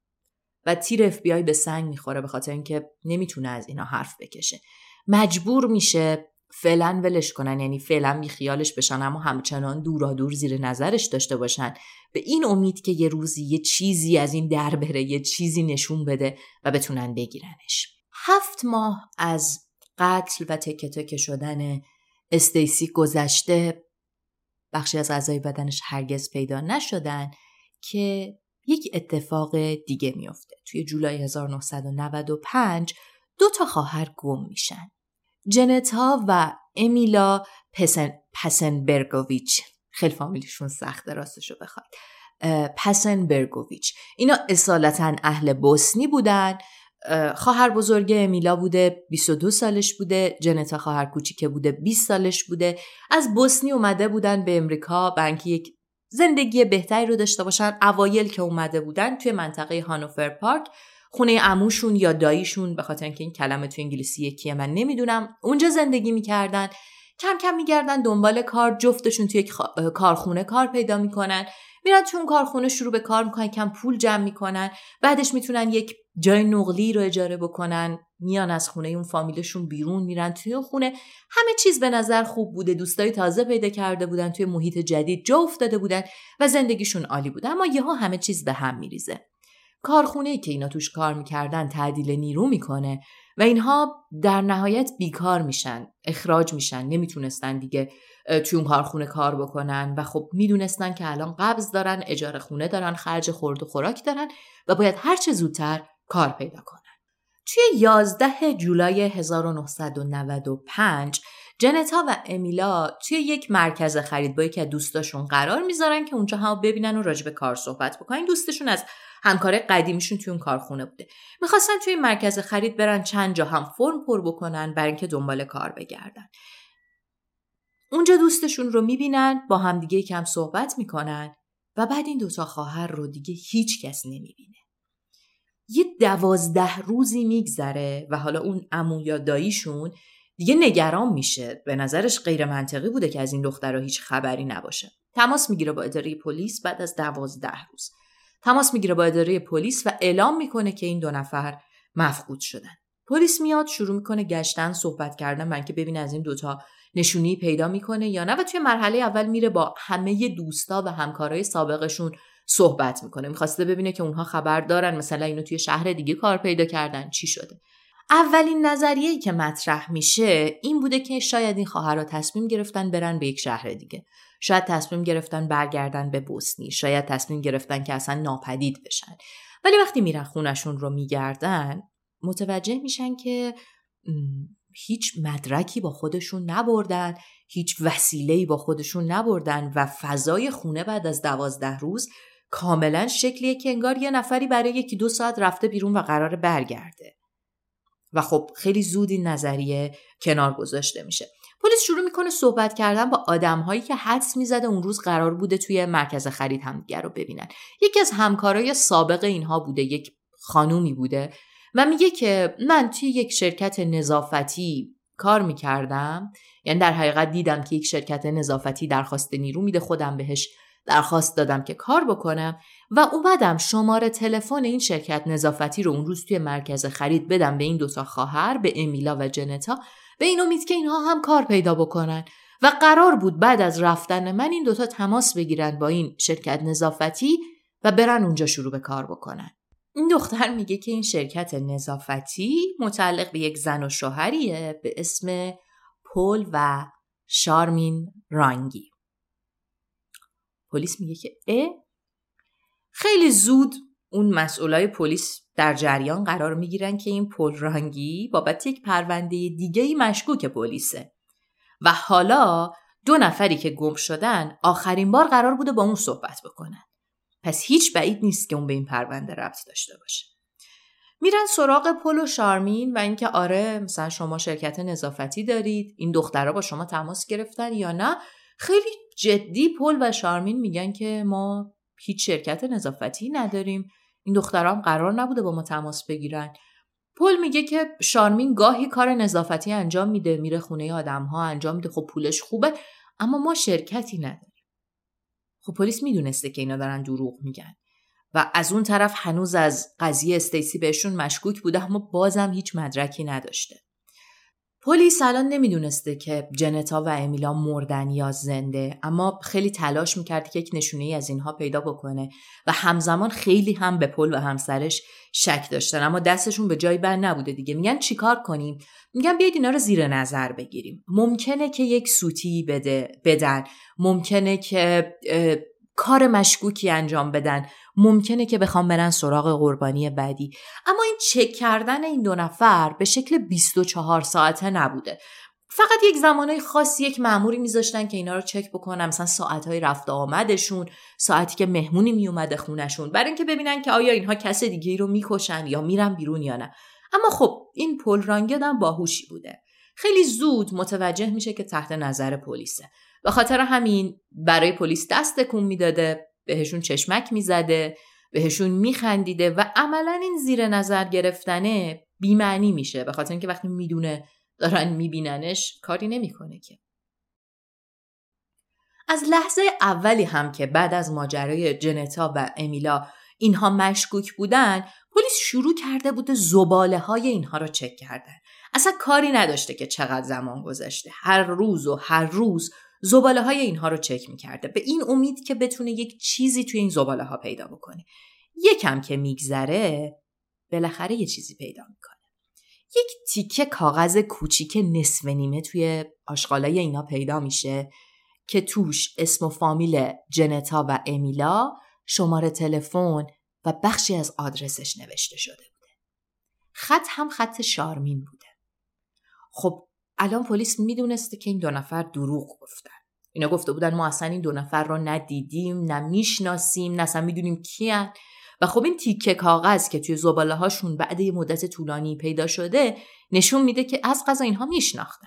A: و تیر اف بی آی به سنگ میخوره به خاطر اینکه نمیتونه از اینا حرف بکشه. مجبور میشه فعلا ولش کنن، یعنی فعلا بی خیالش بشن، اما همچنان دورا دور زیر نظرش داشته باشن به این امید که یه روزی یه چیزی از این در بره، یه چیزی نشون بده و بتونن بگیرنش. هفت ماه از قتل و تکه تکه شدن استیسی گذشته، بخشی از اعضای بدنش هرگز پیدا نشدن که یک اتفاق دیگه میفته. توی جولای هزار و نهصد و نود و پنج دو تا خواهر گم میشن، جنتا و امیلا پسن پسنبرگوویچ. خیلی فامیلیشون سخته راستشو بخواد. پسنبرگوویچ اینا اصالتا اهل بوسنی بودن. خواهر بزرگ امیلا بوده بیست و دو سالش بوده، جنتا خواهر کوچیکه بوده بیست سالش بوده. از بوسنی اومده بودن به امریکا برای اینکه یک زندگی بهتری رو داشته باشن. اوایل که اومده بودن توی منطقه هانوفر پارک خونه عموشون یا داییشون، به خاطر اینکه این کلمه تو انگلیسی یکیه من نمیدونم، اونجا زندگی میکردن. کم کم میگردن دنبال کار، جفتشون توی یک خا... کارخونه کار پیدا میکنن، میرن تو اون کارخونه شروع به کار میکنن، کم پول جمع میکنن، بعدش میتونن یک جای نقلی رو اجاره بکنن، میان از خونه اون فامیلشون بیرون، میرن توی خونه. همه چیز به نظر خوب بوده، دوستای تازه پیدا کرده بودن، توی محیط جدید جا افتاده بودن و زندگیشون عالی بوده. اما یهو همه چیز به هم میریزه. کارخونه‌ای که اینا توش کار میکردن تعدیل نیرو میکنه و اینها در نهایت بیکار میشن، اخراج میشن، نمیتونستن دیگه توی اون کارخونه کار بکنن و خب میدونستن که الان قبض دارن، اجاره خونه دارن، خرج خورد و خوراک دارن و باید هر چه زودتر کار پیدا کنن. توی یازده جولای هزار و نهصد و نود و پنج جنتا و امیلا توی یک مرکز خرید با یکی از دوستاشون قرار میذارن که اونجا هم ببینن و راجع به کار صحبت بکنن. دوستشون از همکار قدیمیشون توی اون کارخونه بوده. میخواستن توی مرکز خرید برن چند جا هم فرم پر بکنن برای اینکه دنبال کار بگردن. اونجا دوستشون رو میبینن، با هم دیگه کم صحبت میکنن و بعد این دوتا خواهر رو دیگه هیچ کس نمیبینه. یه دوازده روزی میگذره و حالا اون عمو یا داییشون دیگه نگران میشه. به نظرش غیر منطقی بوده که از این دخترها هیچ خبری نباشه. تماس میگیره با اداره پلیس. بعد از دوازده روز تماس میگیره با اداره پلیس و اعلام میکنه که این دو نفر مفقود شدن. پلیس میاد شروع میکنه گشتن، صحبت کردن من که ببینه از این دوتا نشونی پیدا میکنه یا نه و توی مرحله اول میره با همه دوستا و همکارای سابقشون صحبت میکنه. میخواسته ببینه که اونها خبر دارن مثلا اینو توی شهر دیگه کار پیدا کردن، چی شده. اولین نظریه‌ای که مطرح میشه این بوده که شاید این خواهرها تصمیم گرفتن برن به یک شهر دیگه، شاید تصمیم گرفتن برگردن به بوسنی، شاید تصمیم گرفتن که اصلا ناپدید بشن. ولی وقتی میرن خونشون رو میگردن متوجه میشن که هیچ مدرکی با خودشون نبردن، هیچ وسیله‌ای با خودشون نبردن و فضای خونه بعد از دوازده روز کاملا شکلیه که انگار یه نفری برای یکی دو ساعت رفته بیرون و قراره برگرده. و خب خیلی زود این نظریه کنار گذاشته میشه. پلیس شروع میکنه صحبت کردن با آدم‌هایی که حدس میزده اون روز قرار بوده توی مرکز خرید همدیگه رو ببینن. یکی از همکارای سابق اینها بوده، یک خانومی بوده و میگه که من توی یک شرکت نظافتی کار میکردم، یعنی در حقیقت دیدم که یک شرکت نظافتی درخواست نیرو میده، خودم بهش درخواست دادم که کار بکنم و اومدم شماره تلفن این شرکت نظافتی رو اون روز توی مرکز خرید بدم به این دوتا خواهر، به امیلا و جنتا، به این امید که اینها هم کار پیدا بکنن و قرار بود بعد از رفتن من این دوتا تماس بگیرن با این شرکت نظافتی و برن اونجا شروع به کار بکنن. این دختر میگه که این شرکت نظافتی متعلق به یک زن و شوهریه به اسم پل و شارمین رانگی. پلیس میگه که اه؟ خیلی زود اون مسئولای پلیس در جریان قرار میگیرن که این پل رانگی بابت یک پرونده دیگه‌ای مشکوک پلیسه و حالا دو نفری که گم شدن آخرین بار قرار بوده با اون صحبت بکنن. پس هیچ بعید نیست که اون به این پرونده ربط داشته باشه. میرن سراغ پل و شارمین و اینکه آره مثلا شما شرکت نظافتی دارید، این دخترها با شما تماس گرفتن یا نه. خیلی جدی پل و شارمین میگن که ما هیچ شرکت نظافتی نداریم، این دخترها هم قرار نبوده با ما تماس بگیرن. پل میگه که شارمین گاهی کار نظافتی انجام میده، میره خونه آدم‌ها انجام میده، خب پولش خوبه، اما ما شرکتی نداریم. خب پلیس میدونسته که اینا دارن دروغ میگن و از اون طرف هنوز از قضیه استیسی بهشون مشکوک بوده، اما بازم هیچ مدرکی نداشته. پلیس الان نمیدونسته که جنتا و امیلا مردن یا زنده، اما خیلی تلاش میکرد که یک نشونه‌ای از اینها پیدا بکنه و همزمان خیلی هم به پل و همسرش شک داشتن، اما دستشون به جایی بر نبوده دیگه. میگن چیکار کنیم؟ میگن بیاید اینا رو زیر نظر بگیریم. ممکنه که یک سوتی بده بدن، ممکنه که کار مشکوکی انجام بدن، ممکنه که بخوام برن سراغ قربانی بعدی. اما این چک کردن این دو نفر به شکل بیست و چهار ساعته نبوده. فقط یک زمانهای خاصی یک مأموری میذاشتن که اینا رو چک بکنن، مثلا ساعتهای رفت آمدشون، ساعتی که مهمونی میومده خونشون، برای اینکه ببینن که آیا اینها کس دیگه‌ای رو میکشن یا میرن بیرون یا نه. اما خب این پل رانگی هم باهوشی بوده. خیلی زود متوجه میشه که تحت نظر پلیسه. به خاطر همین برای پلیس دست تکون میداده، بهشون چشمک میزده، بهشون میخندیده و عملاً این زیر نظر گرفتنه بی‌معنی میشه، به خاطر اینکه وقتی میدونه دارن میبیننش کاری نمیکنه که. از لحظه اولی هم که بعد از ماجرای جنتا و امیلا اینها مشکوک بودن، پلیس شروع کرده بوده زباله های اینها رو چک کردن. اصلا کاری نداشته که چقدر زمان گذشته، هر روز و هر روز زباله های اینها رو چک میکرده به این امید که بتونه یک چیزی توی این زباله ها پیدا بکنه. یکم که میگذره بالاخره یه چیزی پیدا میکنه. یک تیکه کاغذ کوچیک نصف نیمه توی آشغالای اینا پیدا میشه که توش اسم و فامیل جنتا و امیلا، شماره تلفن و بخشی از آدرسش نوشته شده بوده. خط هم خط شارمین بوده. خب الان پلیس میدونسته که این دو نفر دروغ گفتن. اینا گفته بودن ما اصلا این دو نفر رو ندیدیم، نه میشناسیم، نه اصلا میدونیم کیان. و خب این تیکه کاغذ که توی زباله هاشون بعد یه مدت طولانی پیدا شده نشون میده که از قضا اینها میشناختن.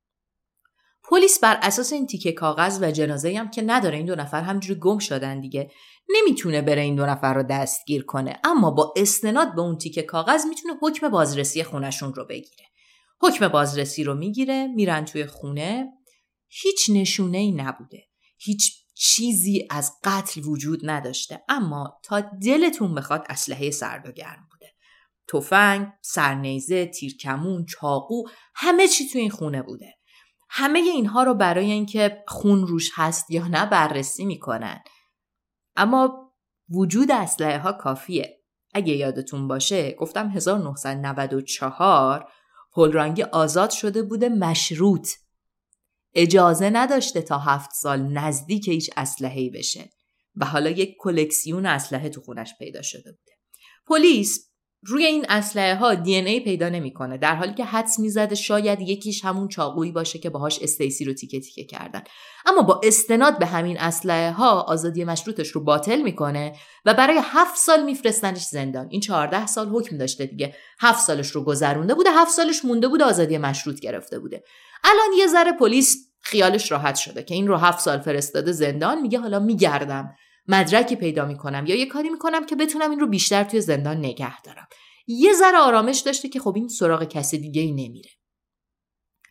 A: پلیس بر اساس این تیکه کاغذ و جنازه‌ای هم که نداره، این دو نفر همجوری گم شدن دیگه، نمیتونه بره این دو نفر رو دستگیر کنه، اما با استناد به اون تیکه کاغذ میتونه حکم بازرسی خونشون رو بگیره. حکم بازرسی رو میگیره، میرن توی خونه، هیچ نشونه‌ای نبوده، هیچ چیزی از قتل وجود نداشته، اما تا دلتون بخواد اسلحه سرد و گرم بوده. تفنگ، سرنیزه، تیرکمون، چاقو، همه چی توی این خونه بوده. همه اینها رو برای اینکه خون روش هست یا نه بررسی میکنن. اما وجود اسلحه ها کافیه. اگه یادتون باشه گفتم هزار و نهصد و نود و چهار پل رانگی آزاد شده بوده مشروط. اجازه نداشته تا هفت سال نزدیک هیچ اسلحه‌ای بشه و حالا یک کلکسیون اسلحه تو خونش پیدا شده بوده. پلیس روی این اسلحه ها دی ان ای پیدا نمیکنه، در حالی که حدس میزده شاید یکیش همون چاقویی باشه که باهاش استیسی رو تیکه تیکه کردن. اما با استناد به همین اسلحه ها آزادی مشروطش رو باطل میکنه و برای هفت سال میفرستنش زندان. این چهارده سال حکم داشته دیگه، هفت سالش رو گذرونده بوده، هفت سالش مونده بوده آزادی مشروط گرفته بوده. الان یه ذره پلیس خیالش راحت شده که این رو هفت سال فرستاده زندان، میگه حالا میگردم مدرکی پیدا میکنم یا یه کاری میکنم که بتونم این رو بیشتر توی زندان نگه دارم. یه ذره آرامش داشته که خب این سراغ کسی دیگه ای نمیره.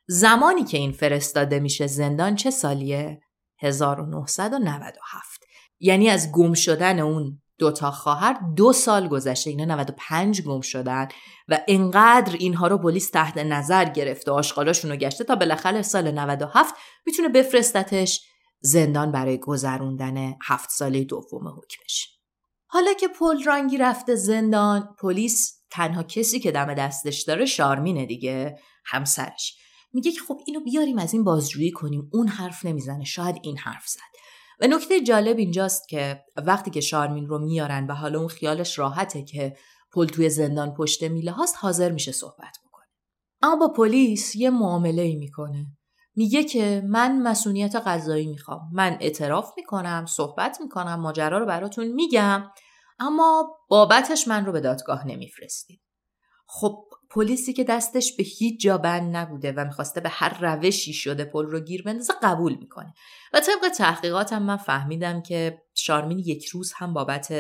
A: زمانی که این فرستاده میشه زندان چه سالیه؟ هزار و نهصد و نود و هفت. یعنی از گم شدن اون دوتا خواهر دو سال گذشته. اینا نود و پنج گم شدن و انقدر اینها رو پلیس تحت نظر گرفته و آشغالاشون رو گشته تا بالاخره سال نود و هفت میتونه بفرستتش زندان برای گذروندن هفت ساله دوم حکمش. حالا که پل رانگی رفته زندان، پلیس تنها کسی که دم دستش داره شارمینه دیگه، همسرش. میگه که خب اینو بیاریم از این بازجویی کنیم. اون حرف نمیزنه، شاید این حرف زد. و نکته جالب اینجاست که وقتی که شارمین رو میارن و حالا اون خیالش راحته که پل توی زندان پشت میله هاست، حاضر میشه صحبت بکنه. اما با پلیس یه معامله‌ای میکنه. میگه که من مسئولیت قضایی میخوام. من اعتراف میکنم، صحبت میکنم، ماجرا رو براتون میگم، اما بابتش من رو به دادگاه نمیفرستید. خب پلیسی که دستش به هیچ جا بند نبوده و میخواسته به هر روشی شده پل رو گیر بندازه قبول میکنه. و طبق تحقیقاتم من فهمیدم که شارمین یک روز هم بابت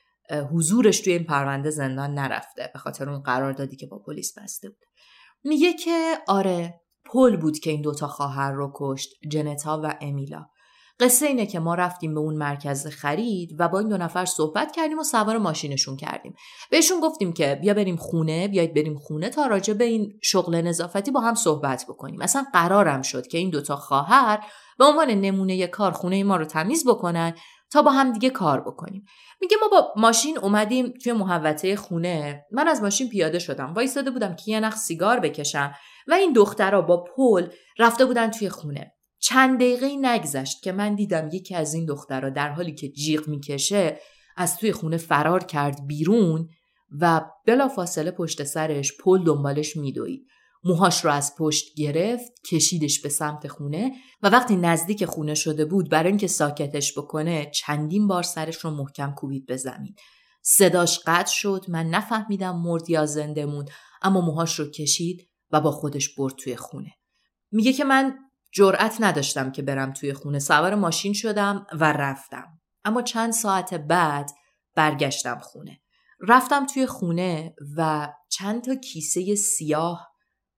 A: حضورش توی این پرونده زندان نرفته، به خاطر اون قراردادی که با پلیس بسته بود. میگه که آره، پل بود که این دوتا خواهر رو کشت، جنتا و امیلا. قصه اینه که ما رفتیم به اون مرکز خرید و با این دو نفر صحبت کردیم و سوار ماشینشون کردیم. بهشون گفتیم که بیا بریم خونه، بیایید بریم خونه تا راجع به این شغل نظافتی با هم صحبت بکنیم. اصلا قرارم شد که این دوتا خواهر به عنوان نمونه کار خونه ما رو تمیز بکنن تا با هم دیگه کار بکنیم. میگه ما با ماشین اومدیم توی محوطه خونه. من از ماشین پیاده شدم، وایساده بودم که یه نخ سیگار بکشم و این دخترها با پل رفته بودن توی خونه. چند دقیقه نگذشت که من دیدم یکی از این دخترها در حالی که جیغ میکشه از توی خونه فرار کرد بیرون و بلافاصله پشت سرش پل دنبالش میدوید. موهاش رو از پشت گرفت، کشیدش به سمت خونه و وقتی نزدیک خونه شده بود برای اینکه ساکتش بکنه چندین بار سرش رو محکم کوبید به زمین. صداش قطع شد، من نفهمیدم مرد یا زنده موند، اما موهاش رو کشید و با خودش برد توی خونه. میگه که من جرأت نداشتم که برم توی خونه، سوار ماشین شدم و رفتم. اما چند ساعت بعد برگشتم خونه. رفتم توی خونه و چند تا کیسه سیاه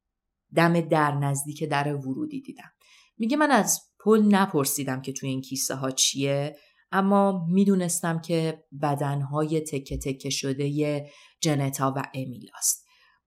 A: دم در نزدیک در ورودی دیدم. میگه من از پل نپرسیدم که توی این کیسه ها چیه، اما میدونستم که بدنهای تکه تکه شده جنتا و امیلاست.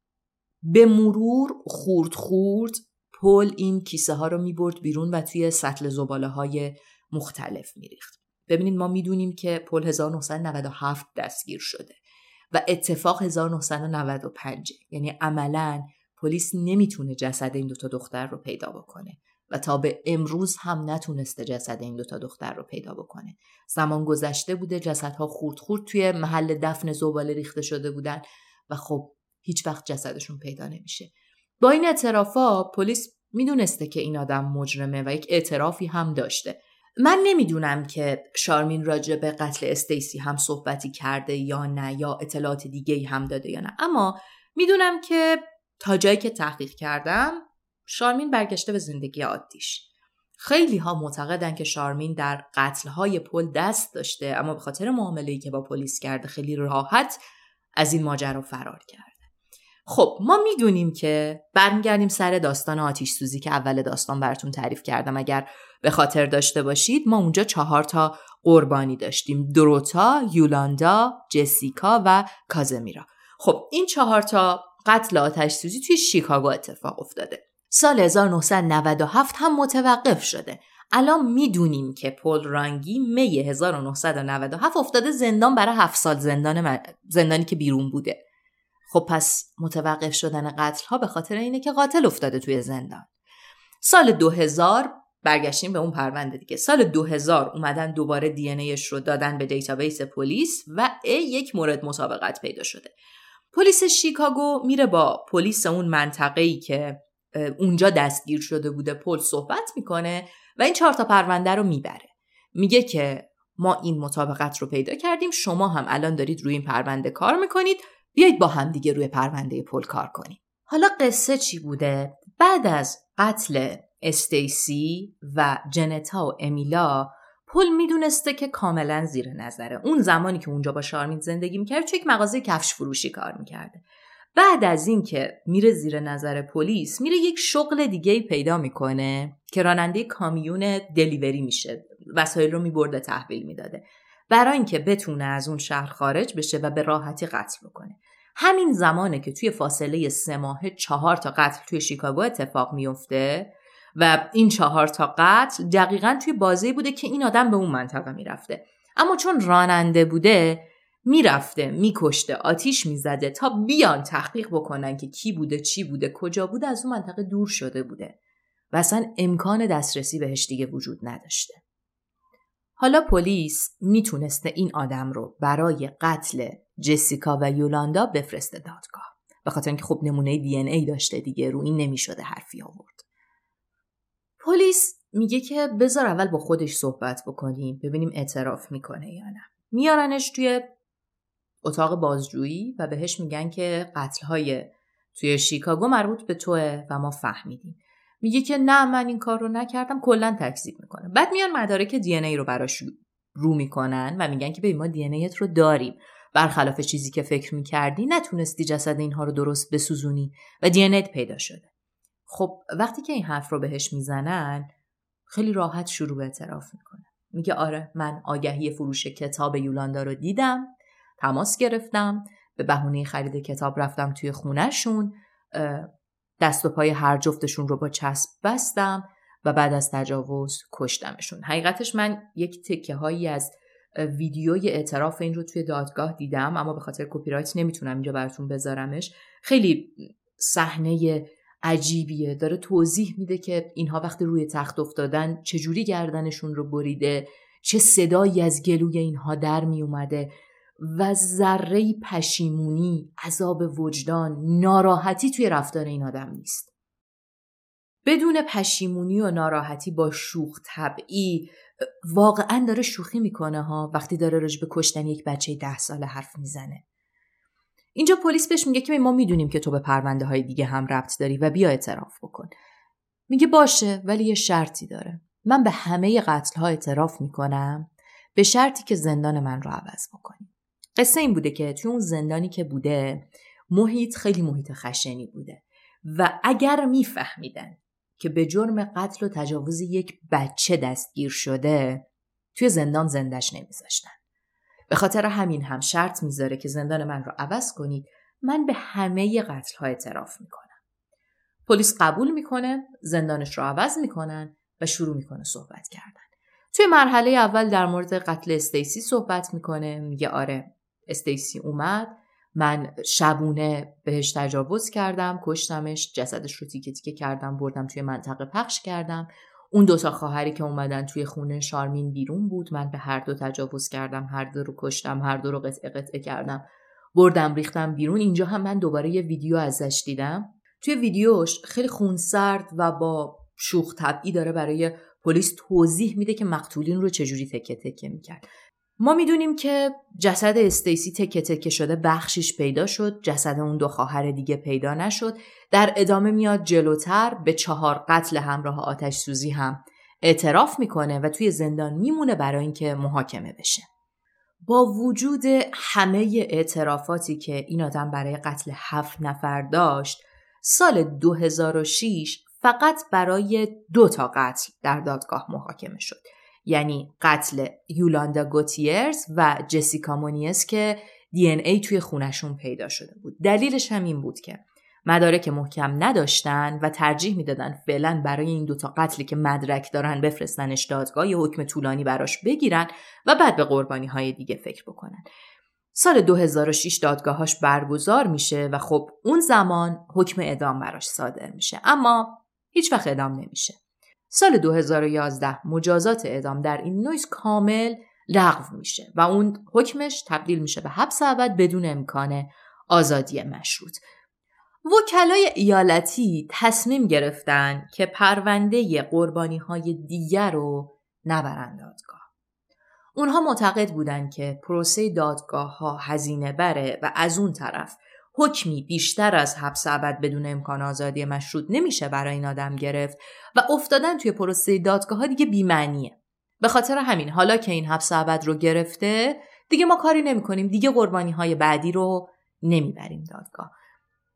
A: به مرور خورد خورد پل این کیسه ها رو میبرد بیرون و توی سطل زباله های مختلف میریخت. ببینید ما میدونیم که پل هزار و نهصد و نود و هفت دستگیر شده و اتفاق هزار و نهصد و نود و پنج، یعنی عملاً پلیس نمیتونه جسد این دوتا دختر رو پیدا بکنه و تا به امروز هم نتونسته جسد این دوتا دختر رو پیدا بکنه. زمان گذشته بوده، جسدها خورد خورد توی محل دفن زباله ریخته شده بودن و خب هیچ وقت جسدشون پیدا نمیشه. با این اعترافا پلیس میدونسته که این آدم مجرمه و یک اعترافی هم داشته. من نمیدونم که شارمین راجع به قتل استیسی هم صحبتی کرده یا نه، یا اطلاعات دیگه‌ای هم داده یا نه، اما میدونم که تا جایی که تحقیق کردم شارمین برگشته به زندگی عادیش. خیلی ها معتقدن که شارمین در قتل‌های پل دست داشته، اما به خاطر معامله‌ای که با پلیس کرده خیلی راحت از این ماجرا فرار کرده. خب ما میدونیم که برمیگردیم سر داستان آتش سوزی که اول داستان براتون تعریف کردم. اگر به خاطر داشته باشید ما اونجا چهار تا قربانی داشتیم: دوروتا، یولاندا، جسیکا و کازمیرا. خب این چهار تا قتل آتش سوزی توی شیکاگو اتفاق افتاده. سال هزار و نهصد و نود و هفت هم متوقف شده. الان میدونیم که پل رانگی می هزار و نهصد و نود و هفت افتاده زندان برای هفت سال، زندان من... زندانی که بیرون بوده. خب پس متوقف شدن قتل ها به خاطر اینه که قاتل افتاده توی زندان. سال دو هزار برگشتیم به اون پرونده دیگه. سال دو هزار اومدن دوباره دی ان ایش رو دادن به دیتابیس پلیس و یک مورد مطابقت پیدا شده. پلیس شیکاگو میره با پلیس اون منطقه‌ای که اونجا دستگیر شده بوده پل صحبت میکنه و این چهار تا پرونده رو میبره. میگه که ما این مطابقت رو پیدا کردیم، شما هم الان دارید روی این پرونده کار میکنید، بیایید با هم دیگه روی پرونده پل کار کنیم. حالا قصه چی بوده؟ بعد از قتل استیسی و جنتا و امیلا، پل میدونسته که کاملا زیر نظره. اون زمانی که اونجا با شارمین زندگی میکرد توی یک مغازه کفش فروشی کار میکرده. بعد از این که میره زیر نظر پلیس، میره یک شغل دیگه پیدا میکنه که راننده کامیون دلیوری میشه. وسایل رو میبرده تحویل میداده برای اینکه بتونه از اون شهر خارج بشه و به راحتی قتل بکنه. همین زمانه که توی فاصله سه ماهه چهار تا قتل توی شیکاگو اتفاق میفته و این چهار تا قتل دقیقاً توی بازی بوده که این آدم به اون منطقه میرفته. اما چون راننده بوده میرفته میکشته، آتیش میزده تا بیان تحقیق بکنن که کی بوده، چی بوده، کجا بوده، از اون منطقه دور شده بوده و اصلا امکان دسترسی بهش دیگه وجود نداشته. حالا پلیس میتونسته این آدم رو برای قتل جسیکا و یولاندا بفرسته دادگاه، به خاطر اینکه خب نمونه دی ان ای داشته دیگه، رو این نمیشده حرفی آورد. پلیس میگه که بذار اول با خودش صحبت بکنیم ببینیم اعتراف میکنه یا نه. میارنش توی اتاق بازجویی و بهش میگن که قتل‌های توی شیکاگو مربوط به توئه و ما فهمیدیم. میگه که نه من این کار رو نکردم، کلاً تکذیب میکنه. بعد میان مدارک دی ان ای رو براش رو میکنن و میگن که ببین ما دی ان ایت رو داریم، برخلاف چیزی که فکر میکردی نتونستی جسد اینها رو درست بسوزونی و دی ان ایت پیدا شده. خب وقتی که این حرف رو بهش میزنن خیلی راحت شروع به اعتراف میکنه. میگه آره من آگهی فروش کتاب یولاندا رو دیدم، تماس گرفتم، به بهونه خرید کتاب رفتم توی خونهشون، دست و پای هر جفتشون رو با چسب بستم و بعد از تجاوز کشتمشون. حقیقتش من یک تکه هایی از ویدیوی اعتراف این رو توی دادگاه دیدم اما به خاطر کپی رایت نمیتونم اینجا براتون بذارمش. خیلی صحنه عجیبیه، داره توضیح میده که اینها وقتی روی تخت افتادن چجوری گردنشون رو بریده، چه صدایی از گلوی اینها در می اومده و ذره پشیمونی، عذاب وجدان، ناراحتی توی رفتار این آدم نیست. بدون پشیمونی و ناراحتی با شوخ طبعی واقعا داره شوخی میکنه ها وقتی داره راجع به کشتن یک بچه ده ساله حرف میزنه. اینجا پلیس بهش میگه که ما میدونیم که تو به پرونده های دیگه هم ربط داری و بیا اعتراف بکن. میگه باشه ولی یه شرطی داره. من به همه قتل ها اعتراف میکنم به شرطی که زندان من رو عوض بکنی. قصه این بوده که توی اون زندانی که بوده محیط خیلی محیط خشنی بوده و اگر میفهمیدن که به جرم قتل و تجاوز یک بچه دستگیر شده توی زندان زندش نمیذاشتن. به خاطر همین هم شرط میذاره که زندان من رو عوض کنید، من به همه قتل ها اعتراف میکنم. پلیس قبول میکنه، زندانش رو عوض میکنن و شروع میکنه صحبت کردن. توی مرحله اول در مورد قتل استیسی صحبت میکنه، میگه آره استیسی اومد، من شبونه بهش تجاوز کردم، کشتمش، جسدش رو تیکه تیکه کردم، بردم توی منطقه پخش کردم. اون دوتا خواهری که اومدن توی خونه شارمین بیرون بود، من به هر دو تجاوز کردم، هر دو رو کشتم، هر دو رو قطعه قطعه کردم، بردم ریختم بیرون. اینجا هم من دوباره یه ویدیو ازش دیدم. توی ویدیوش خیلی خونسرد و با شوخ طبعی داره برای پلیس توضیح میده که مقتولین رو چجوری تکه تکه میکرد. ما میدونیم که جسد استیسی تکه تکه شده، بخشیش پیدا شد، جسد اون دو خواهر دیگه پیدا نشد. در ادامه میاد جلوتر به چهار قتل همراه آتش سوزی هم اعتراف میکنه و توی زندان میمونه برای اینکه محاکمه بشه. با وجود همه اعترافاتی که این آدم برای قتل هفت نفر داشت، سال دو هزار و شش فقط برای دو تا قتل در دادگاه محاکمه شد. یعنی قتل یولاندا گوتیرز و جسیکا مونیز که دی ان ای توی خونشون پیدا شده بود. دلیلش هم این بود که مدارک محکم نداشتن و ترجیح میدادن فعلا برای این دوتا قتلی که مدرک دارن بفرستنش دادگاه، یه حکم طولانی براش بگیرن و بعد به قربانی های دیگه فکر بکنن. سال دو هزار و شش دادگاهاش برگزار میشه و خب اون زمان حکم اعدام براش صادر میشه، اما هیچ وقت اعدام نمیشه. سال دو هزار و یازده مجازات اعدام در ایلینویس کامل لغو میشه و اون حکمش تبدیل میشه به حبس ابد بدون امکان آزادی مشروط. وکلای ایالتی تصمیم گرفتن که پرونده قربانی‌های دیگر رو نبرن دادگاه. اونها معتقد بودن که پروسه دادگاه‌ها هزینه بره و از اون طرف حکمی بیشتر از حبس ابد بدون امکان آزادی مشروط نمیشه برای این آدم گرفت و افتادن توی پروسه دادگاه‌ها دیگه بی‌معنیه. به خاطر همین حالا که این حبس ابد رو گرفته دیگه ما کاری نمی‌کنیم، دیگه قربانی‌های بعدی رو نمیبریم دادگاه.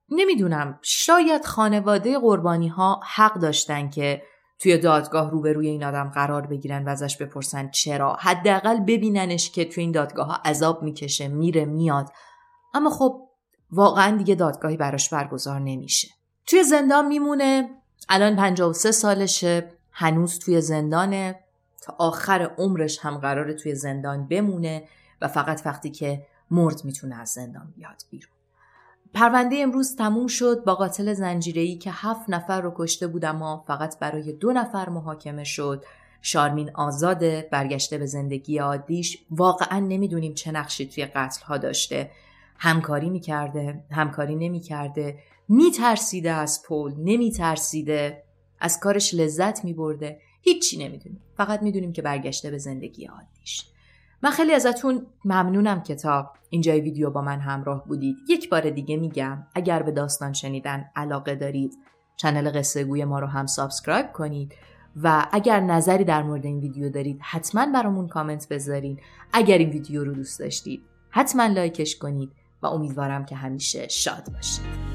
A: نمیدونم، شاید خانواده قربانی ها حق داشتن که توی دادگاه روبروی این آدم قرار بگیرن و ازش بپرسن چرا، حداقل ببیننش که توی این دادگاه ها عذاب میکشه، میره میاد. اما خب واقعا دیگه دادگاهی براش برگزار نمیشه. توی زندان میمونه. الان پنجاه و سه سالشه، هنوز توی زندانه، تا آخر عمرش هم قراره توی زندان بمونه و فقط وقتی که مرد میتونه از زندان بیاد بیرون. پرونده امروز تموم شد با قاتل زنجیره‌ای که هفت نفر رو کشته بود اما فقط برای دو نفر محاکمه شد. شارمین آزاده، برگشته به زندگی عادیش. واقعا نمیدونیم چه نقشی توی قتل ها داشته. همکاری میکرده، همکاری نمیکرده، میترسیده از پول، نمیترسیده، از کارش لذت میبرده. هیچی نمیدونیم. فقط میدونیم که برگشته به زندگی عادیش. من خیلی ازتون ممنونم که تا اینجای ویدیو با من همراه بودید. یک بار دیگه میگم اگر به داستان شنیدن علاقه دارید چنل قصه گوی ما رو هم سابسکرایب کنید و اگر نظری در مورد این ویدیو دارید حتما برامون کامنت بذارین. اگر این ویدیو رو دوست داشتید حتما لایکش کنید و امیدوارم که همیشه شاد باشید.